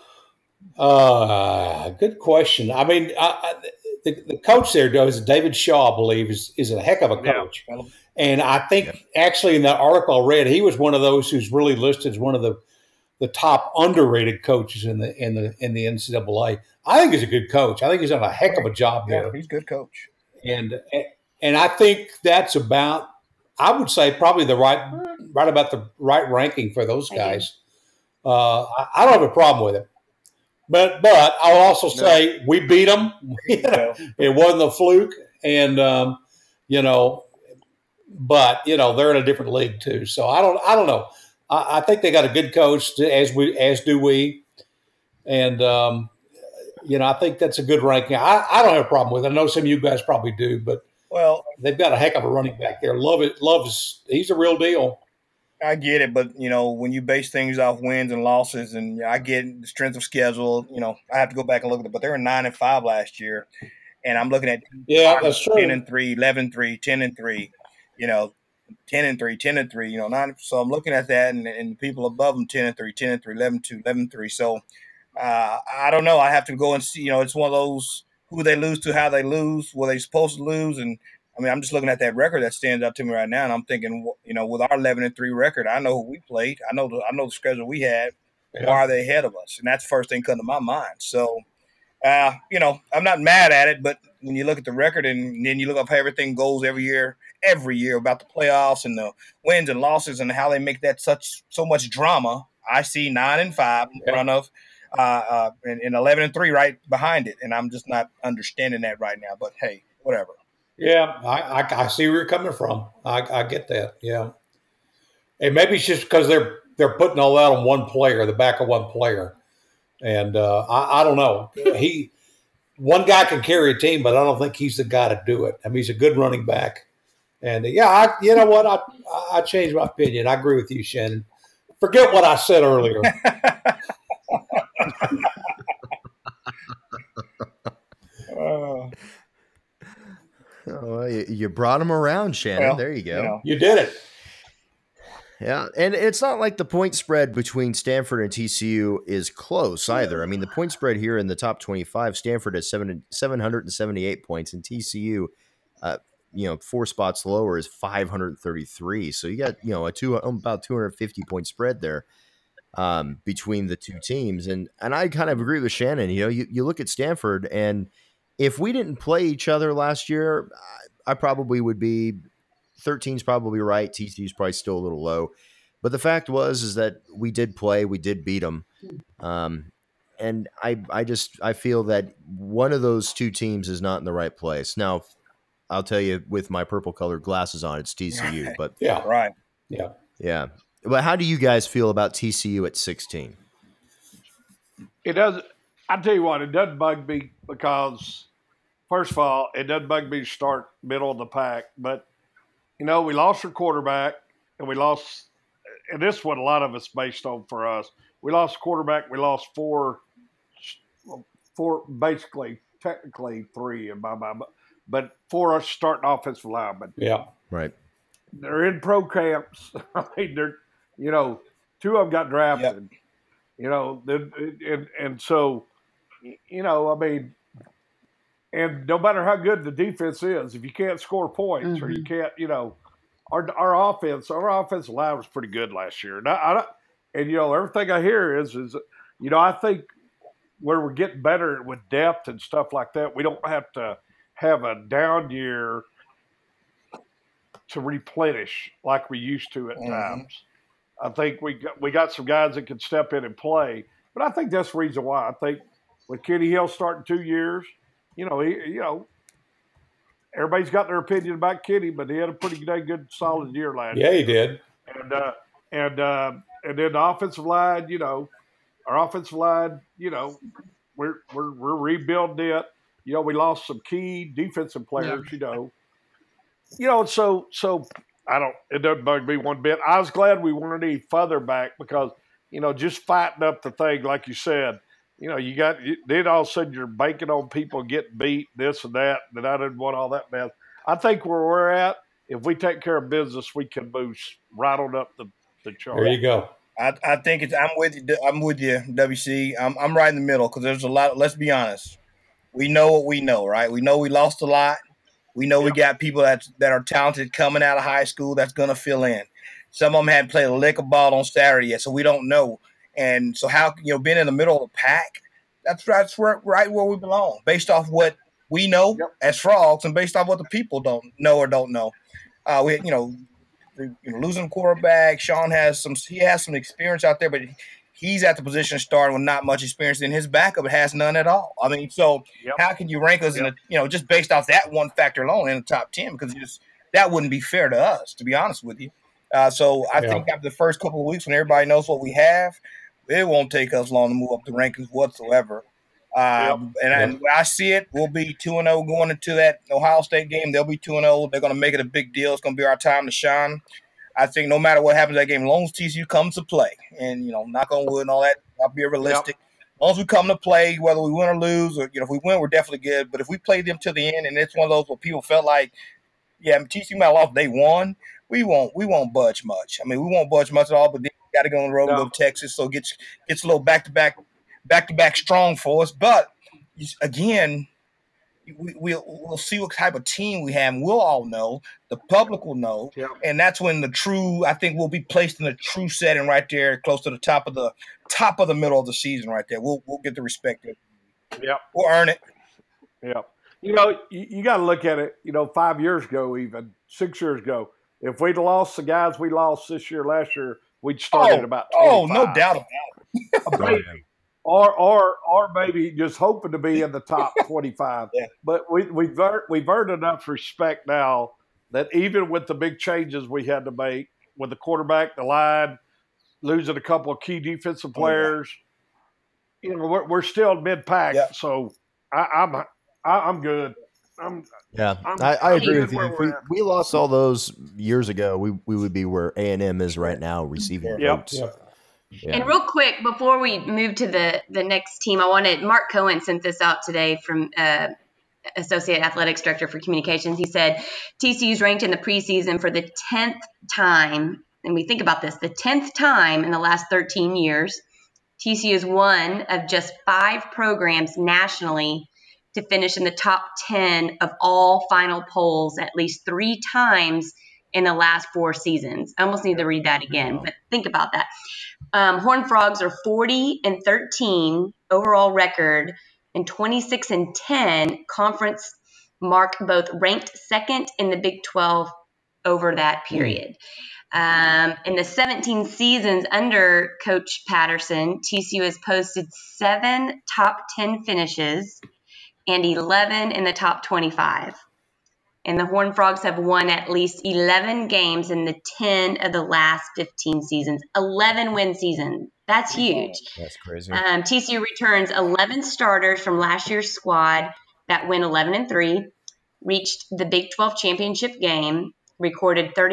Good question. I mean, the coach there does, David Shaw, I believe, is a heck of a coach. Yeah. And I think actually in that article I read, he was one of those who's really listed as one of the top underrated coaches in the NCAA. I think he's a good coach. I think he's done a heck of a job there. Yeah, he's a good coach. And I think that's about, I would say, probably right about the right ranking for those guys. I don't have a problem with it. But I will also say we beat them. It wasn't a fluke, and but they're in a different league too. So I don't know. I think they got a good coach, as do we, and I think that's a good ranking. I don't have a problem with it. I know some of you guys probably do, but they've got a heck of a running back there. Love is he's a real deal. I get it, but when you base things off wins and losses, and I get the strength of schedule, I have to go back and look at it. But they were 9-5 last year, and I'm looking at Yeah, that's true. 10-3, 11-3, 10-3, 10-3, 10-3, 9. So I'm looking at that, and the people above them 10-3, 10-3, 11-2, 11-3. So I don't know. I have to go and see. It's one of those who they lose to, how they lose, were they supposed to lose, and I mean, I'm just looking at that record that stands out to me right now, and I'm thinking, with our 11-3 record, I know who we played. I know the schedule we had. Yeah. Why are they ahead of us? And that's the first thing coming to my mind. So, I'm not mad at it, but when you look at the record and then you look up how everything goes every year about the playoffs and the wins and losses and how they make that so much drama, I see 9-5 in front of and 11-3 right behind it, and I'm just not understanding that right now. But hey, whatever. Yeah, I see where you're coming from. I get that. Yeah, and maybe it's just because they're putting all that on one player, the back of one player, and I don't know. One guy can carry a team, but I don't think he's the guy to do it. I mean, he's a good running back, and you know what? I changed my opinion. I agree with you, Shannon. Forget what I said earlier. Oh, you brought him around, Shannon. Well, there you go. You did it. Yeah, and it's not like the point spread between Stanford and TCU is close either. I mean, the point spread here in the top 25, Stanford has 778 points, and TCU, 4 spots lower is 533. So you got about 250 point spread there between the two teams, and I kind of agree with Shannon. You look at Stanford, and if we didn't play each other last year, I probably would be 13's probably right. TCU's probably still a little low. But the fact is that we did play. We did beat them. And I feel that one of those two teams is not in the right place. Now, I'll tell you with my purple colored glasses on, it's TCU. But Yeah. Right. Yeah. yeah. But how do you guys feel about TCU at 16? It doesn't. I tell you what, it doesn't bug me because, first of all, it doesn't bug me to start middle of the pack. But we lost our quarterback, and we lost. And this is what a lot of it's based on for us. We lost quarterback. We lost four, basically, technically 3 in my mind, but 4 starting offensive linemen. Yeah. Right. They're in pro camps. I mean, 2 of them got drafted. And so, I mean, and no matter how good the defense is, if you can't score points or you can't, our offensive line was pretty good last year. And everything I hear is I think where we're getting better with depth and stuff like that, we don't have to have a down year to replenish like we used to at times. I think we got some guys that can step in and play, but I think that's the reason why. I think with Kenny Hill starting 2 years, everybody's got their opinion about Kenny, but he had a pretty good, solid year last year. Yeah, he did. And then the offensive line, our offensive line, we're rebuilding it. We lost some key defensive players, So it doesn't bug me one bit. I was glad we weren't any further back because, just fighting up the thing, like you said, then all of a sudden you're banking on people getting beat, this and that, and I didn't want all that mess. I think where we're at, if we take care of business, we can move right on up the chart. There you go. I think I'm with you, WC. I'm right in the middle because there's a lot. Let's be honest. We know what we know, right? We know we lost a lot. We know we got people that are talented coming out of high school that's going to fill in. Some of them hadn't played a lick of ball on Saturday yet, so we don't know. And so how being in the middle of the pack, that's right where we belong, based off what we know as frogs, and based off what the people don't know. We losing quarterback. Sean has some experience out there, but he's at the position starting with not much experience. And his backup has none at all. I mean, so how can you rank us in just based off that one factor alone in the top 10? Because that wouldn't be fair to us, to be honest with you. So I think after the first couple of weeks, when everybody knows what we have, it won't take us long to move up the rankings whatsoever. And when I see it, we'll be 2-0 going into that Ohio State game. They'll be 2-0. They're going to make it a big deal. It's going to be our time to shine. I think no matter what happens in that game, as long as TCU comes to play, and knock on wood and all that, I'll be realistic. Yep. As long as we come to play, whether we win or lose, or if we win, we're definitely good. But if we play them to the end, and it's one of those where people felt like, yeah, TCU might have lost day one, we won't budge much. I mean, we won't budge much at all. But then we got to go on the road and go to Texas, so it gets a little back to back strong for us. But again, we'll see what type of team we have. And we'll all know. The public will know, and that's when I think we'll be placed in a true setting right there, close to the top of the middle of the season, right there. We'll get the respect. Yep, we'll earn it. Yep. You got to look at it. 5 years ago, even 6 years ago, if we'd lost the guys we lost this year, last year, we'd started about 25. Oh, no doubt about it. Or maybe just hoping to be in the top 25. Yeah. But we've earned enough respect now that even with the big changes we had to make with the quarterback, the line, losing a couple of key defensive players, we're still mid-pack. Yeah. So I'm good. I agree with you. If we lost all those years ago, we would be where A&M is right now, receiving votes. Yep. Yeah. And real quick, before we move to the next team, Mark Cohen sent this out today from Associate Athletics Director for Communications. He said TCU is ranked in the preseason for the 10th time, and we think about this, the 10th time in the last 13 years. TCU is one of just 5 programs nationally to finish in the top 10 of all final polls at least 3 times in the last 4 seasons. I almost need to read that again, but think about that. Horned Frogs are 40-13 overall record, and 26-10 conference mark, both ranked second in the Big 12 over that period. In the 17 seasons under Coach Patterson, TCU has posted 7 top 10 finishes and 11 in the top 25. And the Horned Frogs have won at least 11 games in the 10 of the last 15 seasons. 11 win seasons. That's huge. That's crazy. TCU returns 11 starters from last year's squad that went 11-3, reached the Big 12 championship game, recorded a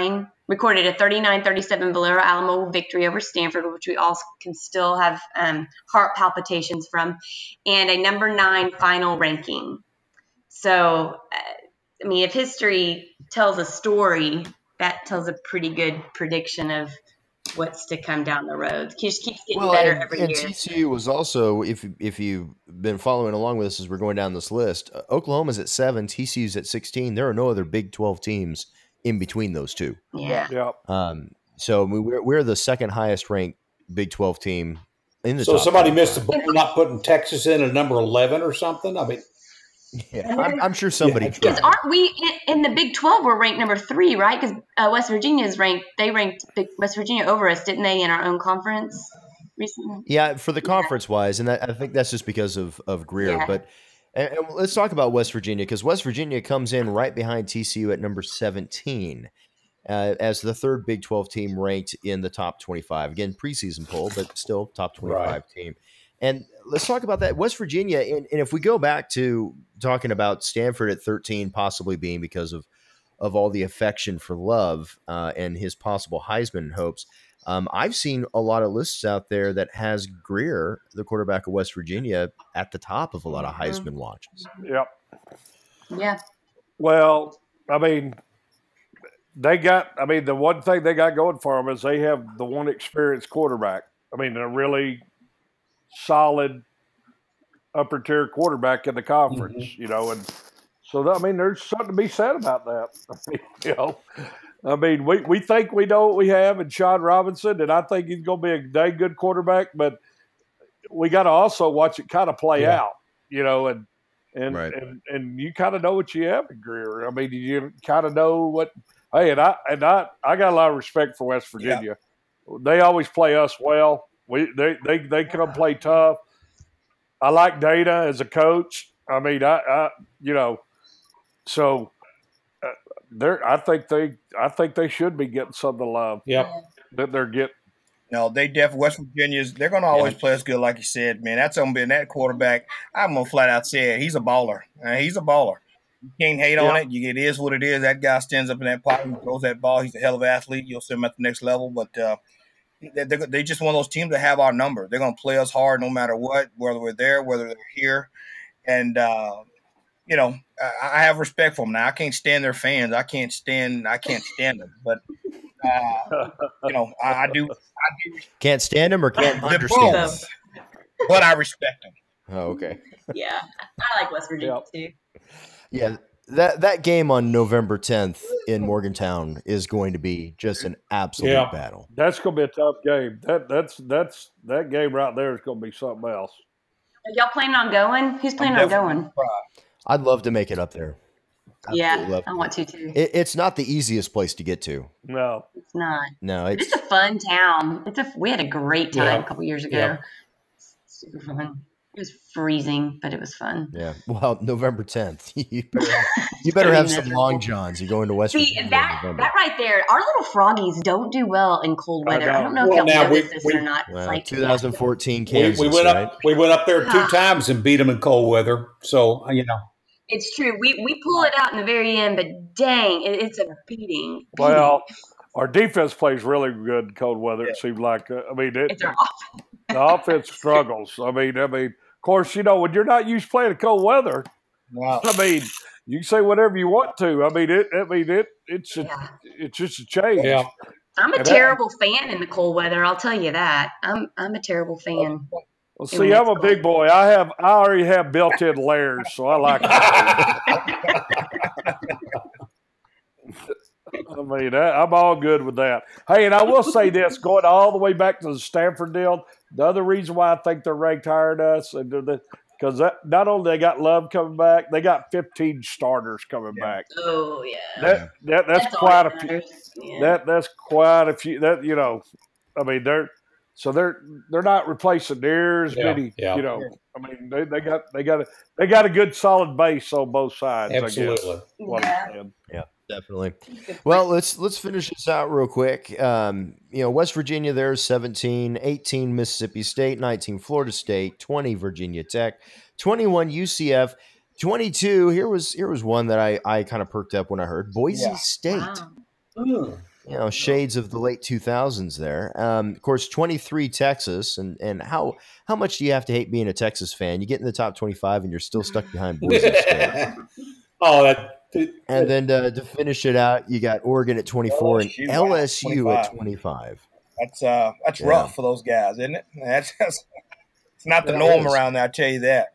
39-37 Valero Alamo victory over Stanford, which we all can still have heart palpitations from, and a number 9 final ranking. So, if history tells a story, that tells a pretty good prediction of what's to come down the road. It just keeps getting better every year. And TCU was also, if you've been following along with us as we're going down this list, Oklahoma's at 7, TCU's at 16. There are no other Big 12 teams in between those two. Yeah. So we're the second highest ranked Big 12 team in the top. So somebody missed the boat not putting Texas in at number 11 or something? Yeah, I'm sure somebody. Because aren't we in the Big 12? We're ranked number 3, right? Because West Virginia is ranked. They ranked West Virginia over us, didn't they, in our own conference recently? Yeah, for the conference wise, and I think that's just because of Greer. Yeah. But and let's talk about West Virginia, because West Virginia comes in right behind TCU at number 17 as the third Big 12 team ranked in the top 25. Again, preseason poll, but still top 25 team. And let's talk about that. West Virginia, and if we go back to talking about Stanford at 13 possibly being because of all the affection for Love and his possible Heisman hopes, I've seen a lot of lists out there that has Greer, the quarterback of West Virginia, at the top of a lot of Heisman watches. Yep. Yeah. Well, the one thing they got going for them is they have the one experienced quarterback. A really solid upper tier quarterback in the conference, and so there's something to be said about that. We think we know what we have in Sean Robinson, and I think he's going to be a dang good quarterback, but we got to also watch it kind of play out, and you kind of know what you have in Greer. You kind of know what. Hey, and I got a lot of respect for West Virginia. Yeah. They always play us well. They come play tough. I like Dana as a coach. I think they should be getting some of the love. That they're getting. No, they definitely West Virginia's. They're going to always play us good, like you said, man. That's going to be that quarterback. I'm going to flat out say it. He's a baller. He's a baller. You can't hate on it. It is what it is. That guy stands up in that pocket and throws that ball. He's a hell of an athlete. You'll see him at the next level. But they just one of those teams that have our number. They're going to play us hard no matter what, whether we're there, whether they're here. And, I have respect for them. Now, I can't stand their fans. I can't stand them. But, I do. Can't stand them or can't understand them? But I respect them. Oh, okay. Yeah, I like West Virginia too. Yeah, that game on November 10th in Morgantown is going to be just an absolute battle. That's going to be a tough game. That game right there is going to be something else. Are y'all planning on going? Who's planning on going? I'd love to make it up there. Yeah, I want to too. It's not the easiest place to get to. No, it's not. No, it's a fun town. We had a great time a couple years ago. Yeah. Super fun. It was freezing, but it was fun. Yeah. Well, November 10th. You better have some long johns. You go into West Virginia. That right there, our little froggies don't do well in cold weather. I don't know if y'all noticed this or not. Well, 2014 Kansas, we went up there 2 times and beat them in cold weather. So, It's true. We pull it out in the very end, but dang, it's a beating. Well, our defense plays really good in cold weather. It seems like. It's our offense. The offense struggles. I mean, of course, when you're not used to playing in cold weather, wow. You can say whatever you want to. It's just a change. Yeah. I'm a terrible fan in the cold weather. I'll tell you that. I'm a terrible fan. Well, see, I'm a big boy. I already have built-in layers, so I like it. I'm all good with that. Hey, and I will say this, going all the way back to the Stanford deal, the other reason why I think they're ranked higher than us, because not only they got Love coming back, they got 15 starters coming back. Oh yeah, that's quite a few. Yeah. That's quite a few. They're not replacing near as many. Yeah. They got a good solid base on both sides. Absolutely. I guess. Yeah. Definitely. Well, let's finish this out real quick. West Virginia, there's 17, 18 Mississippi State, 19 Florida State, 20 Virginia Tech, 21 UCF, 22. Here was one that I kind of perked up when I heard Boise State. Wow. Shades of the late 2000s there. Of course, 23 Texas, and how much do you have to hate being a Texas fan? You get in the top 25 and you're still stuck behind Boise State. And then to finish it out, you got Oregon at 24 and LSU at 25. That's rough for those guys, isn't it? It's not the norm around there. I tell you that.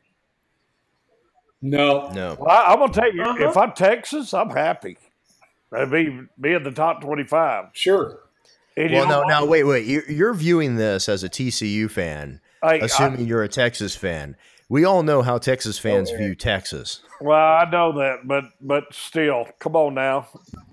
No. Well, I'm gonna tell you, if I'm Texas, I'm happy. That'd be in the top 25. Sure. Now wait. You're viewing this as a TCU fan, assuming you're a Texas fan. We all know how Texas fans view Texas. Well, I know that, but still, come on now.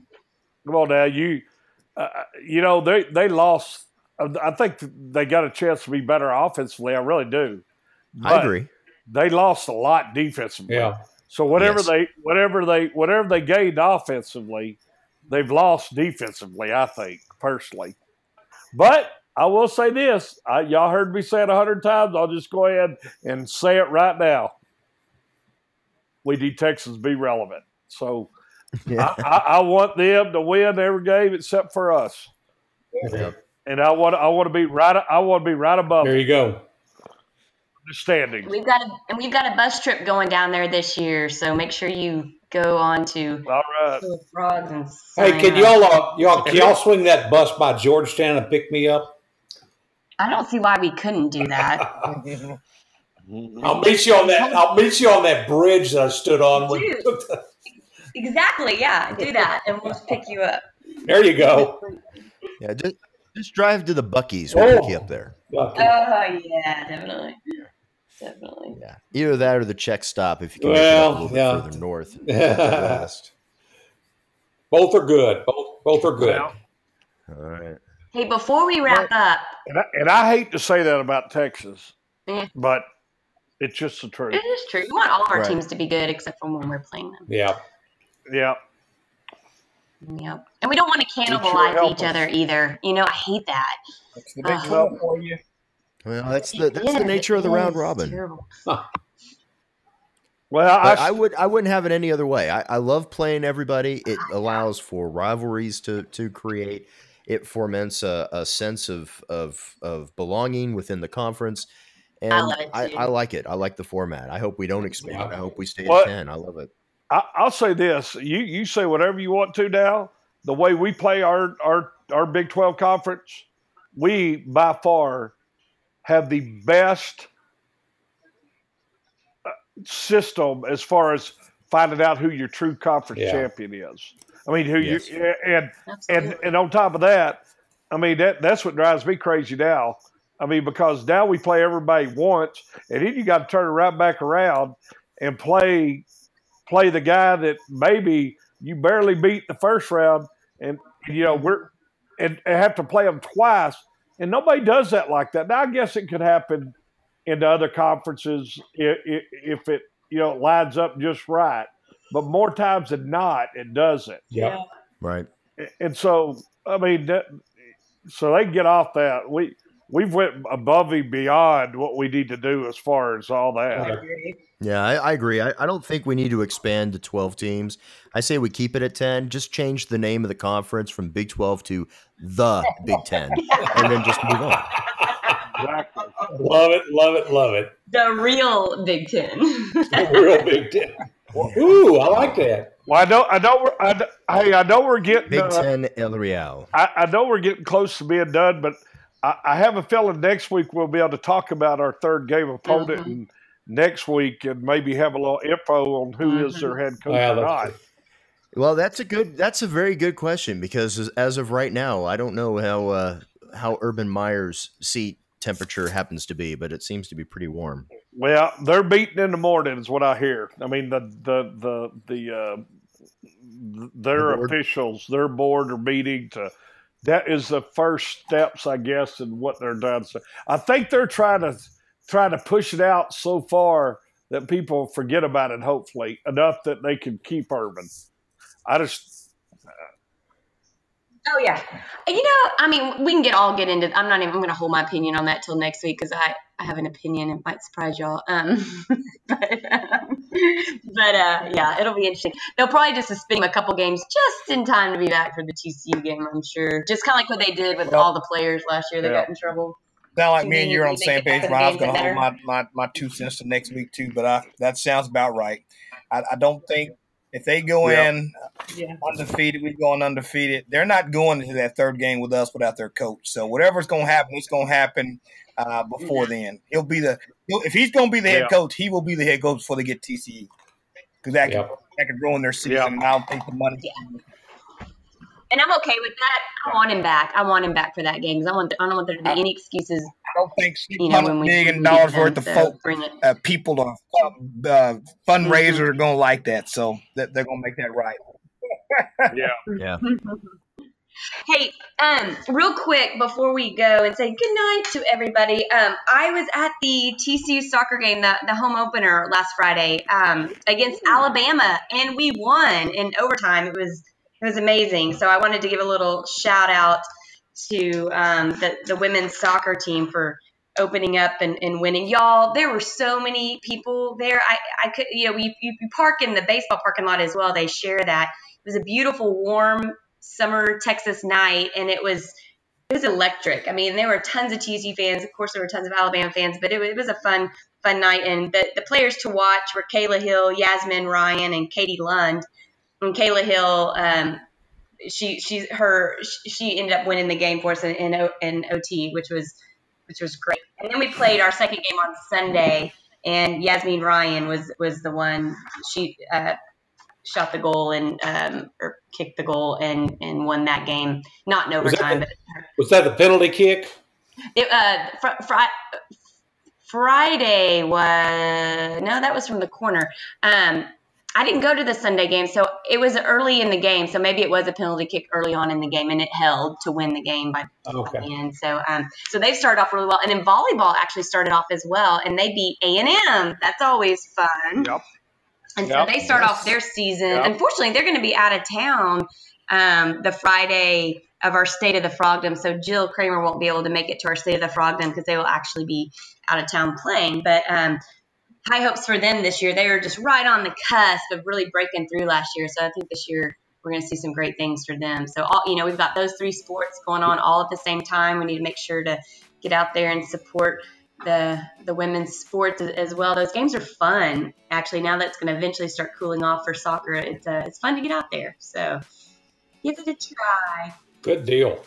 They lost. I think they got a chance to be better offensively. I really do. But I agree. They lost a lot defensively. Yeah. So whatever they gained offensively, they've lost defensively. I think personally, but I will say this. Y'all heard me say it 100 times. I'll just go ahead and say it right now. We need Texas to be relevant. So I want them to win every game except for us. Yeah. And I want to be right. I want to be right above. There you go. The standings. We've got a bus trip going down there this year, so make sure you go on to all right. Frogs and hey, can y'all swing that bus by Georgetown and pick me up? I don't see why we couldn't do that. I'll meet you on that bridge that I stood on. Exactly. Yeah, do that, and we'll just pick you up. There you go. Yeah, just drive to the Buc-ee's. We'll pick you up there. Oh yeah, definitely. Yeah, either that or the Czech stop if you can make it up a little bit further north. West. Both are good. Both are good. All right. Hey, before we wrap up, and I hate to say that about Texas, but it's just the truth. It is true. We want all of our teams to be good except for when we're playing them. Yeah. Yeah. Yep. And we don't want to cannibalize each other either. I hate that. That's the big club for you. Well, that's the nature of the round robin. Terrible. Huh. Well, But I wouldn't have it any other way. I love playing everybody. It allows for rivalries to create. It foments a sense of belonging within the conference. I And love it too. I like it. I like the format. I hope we don't expand. I hope we stay Well, at 10. I love it. I'll say this: you say whatever you want to now. The way we play our Big 12 conference, we by far have the best system as far as finding out who your true conference champion is. I mean, Yes. and on top of that, I mean that's what drives me crazy now. I mean, because now we play everybody once, and then you got to turn it right back around and play the guy that maybe you barely beat the first round, and and have to play them twice, and nobody does that like that. Now I guess it could happen in the other conferences if it lines up just right, but more times than not, it doesn't. Yeah. Right. And so I mean, so they get off that. We've went above and beyond what we need to do as far as all that. Yeah, I agree. I don't think we need to expand to 12 teams. I say we keep it at 10. Just change the name of the conference from Big 12 to the Big 10, and then just move on. Exactly. Love it. The real Big Ten. The real Big Ten. Ooh, I like that. Well, I know we're getting Big 10 El Real. I know we're getting close to being done, but I have a feeling next week we'll be able to talk about our third game opponent and next week, and maybe have a little info on who is their head coach or not. Well, that's a very good question, because as of right now, I don't know how Urban Meyer's seat temperature happens to be, but it seems to be pretty warm. Well, they're meeting in the morning, is what I hear. I mean, their officials, their board are meeting to. That is the first steps, I guess, in what they're done. So I think they're trying to push it out so far that people forget about it. Hopefully, enough that they can keep Urban. Oh yeah, I mean, we can all get into. I'm going to hold my opinion on that till next week, because I have an opinion. It might surprise y'all. Yeah, it'll be interesting. They'll probably just suspend him a couple games just in time to be back for the TCU game, I'm sure. Just kind of like what they did with all the players last year that got in trouble. Sound like me and you're on the same page, Ron. I was going to hold my 2 cents to next week too, but that sounds about right. I don't think if they go in undefeated, we go in undefeated. They're not going into that third game with us without their coach. So whatever's going to happen, it's going to happen before then. If he's going to be the head coach, he will be the head coach before they get TCU, because that could ruin their season. And I don't think the money. And I'm okay with that. I want him back. I want him back for that game, because I don't want there to be any excuses. I don't think $600 million worth of people to fundraisers are going to like that. So they're going to make that right. Yeah. Hey, real quick before we go and say good night to everybody, I was at the TCU soccer game, the home opener last Friday against Alabama, and we won in overtime. It was amazing. So I wanted to give a little shout out to the women's soccer team for opening up and winning. Y'all, there were so many people there. I could, we park in the baseball parking lot as well. They share that. It was a beautiful, warm summer Texas night, and it was electric. I mean, there were tons of TCU fans. Of course, there were tons of Alabama fans, but it was a fun night. And the players to watch were Kayla Hill, Yasmin Ryan, and Katie Lund. And Kayla Hill, she ended up winning the game for us in OT, which was great. And then we played our second game on Sunday, and Yasmin Ryan was the one. She shot the goal or kicked the goal and won that game. Not in overtime, was that the penalty kick? Friday was that was from the corner. I didn't go to the Sunday game, so it was early in the game. So maybe it was a penalty kick early on in the game, and it held to win the game by the end. So they started off really well, and then volleyball actually started off as well, and they beat A&M. That's always fun. Yep. And so they start off their season. Yep. Unfortunately, they're going to be out of town the Friday of our State of the Frogdom. So Jill Kramer won't be able to make it to our State of the Frogdom because they will actually be out of town playing. But high hopes for them this year. They were just right on the cusp of really breaking through last year. So I think this year we're going to see some great things for them. So, we've got those 3 sports going on all at the same time. We need to make sure to get out there and support the women's sports as well. Those games are fun. Actually, now that it's going to eventually start cooling off for soccer, it's fun to get out there. So give it a try. Good deal.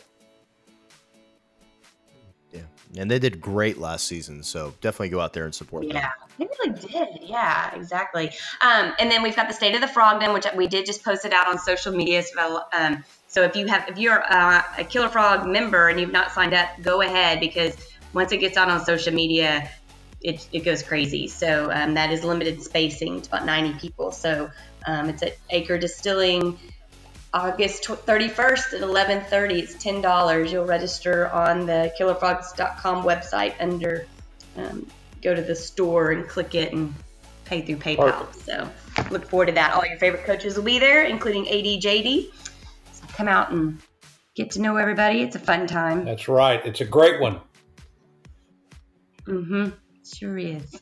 Yeah, and they did great last season, so definitely go out there and support them. Yeah, they really did. Yeah, exactly. And then we've got the State of the Frogdom, which we did just post it out on social media. So if you're a Killer Frog member and you've not signed up, go ahead, because once it gets out on social media, it goes crazy. So that is limited spacing to about 90 people. So it's at Acre Distilling, August 31st at 11:30. It's $10. You'll register on the killerfrogs.com website under go to the store and click it and pay through PayPal. So look forward to that. All your favorite coaches will be there, including AD, JD. So come out and get to know everybody. It's a fun time. That's right. It's a great one. Mm-hmm. Sure is.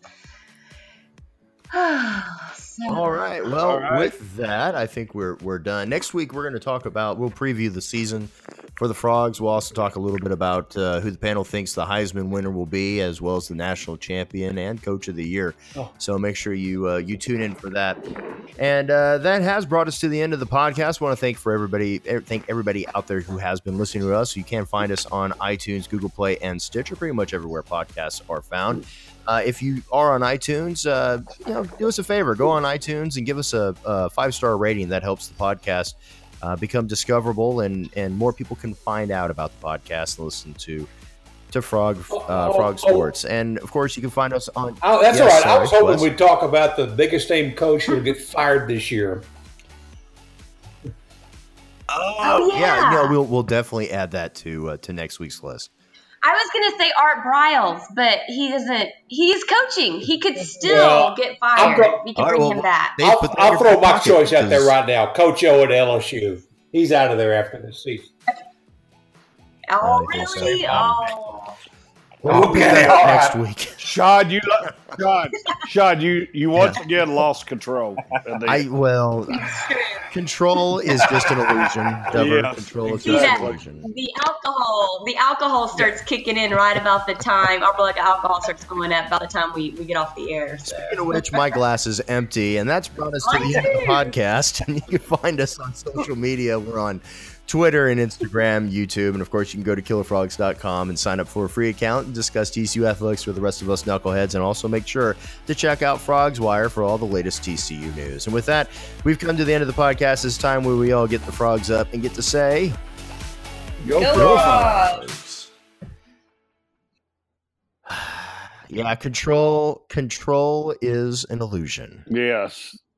All right. Well, with that, I think we're done. Next week, we're going to talk about, we'll preview the season for the Frogs. We'll also talk a little bit about who the panel thinks the Heisman winner will be, as well as the national champion and coach of the year. So make sure you tune in for that. And that has brought us to the end of the podcast. I want to thank everybody out there who has been listening to us. You can find us on iTunes, Google Play, and Stitcher, pretty much everywhere podcasts are found. If you are on iTunes, do us a favor. Go on iTunes and give us a 5-star rating. That helps the podcast become discoverable, and more people can find out about the podcast and listen to Frog Sports. And, of course, you can find us on... Oh, that's all right. I was hoping we'd talk about the biggest name coach who will get fired this year. Yeah. We'll definitely add that to next week's list. I was going to say Art Briles, but he doesn't. He's coaching. He could still get fired. We can bring him back. I'll throw my choice out there right now. Coach O at LSU. He's out of there after this season. Oh, really? Oh. We'll be back next week. Shad, you once again lost control. Control is just an illusion. Control is just an illusion. The alcohol starts kicking in right about the time. Our blood alcohol starts going up about the time we get off the air. So. Speaking of which, my glass is empty, and that's brought us to the end of the podcast. And you can find us on social media. We're on Twitter and Instagram, YouTube, and of course you can go to killerfrogs.com and sign up for a free account and discuss TCU athletics with the rest of us knuckleheads, and also make sure to check out Frogs Wire for all the latest TCU news. And with that, we've come to the end of the podcast. It's time where we all get the frogs up and get to say, Go Frogs! Yeah, control is an illusion. Yes.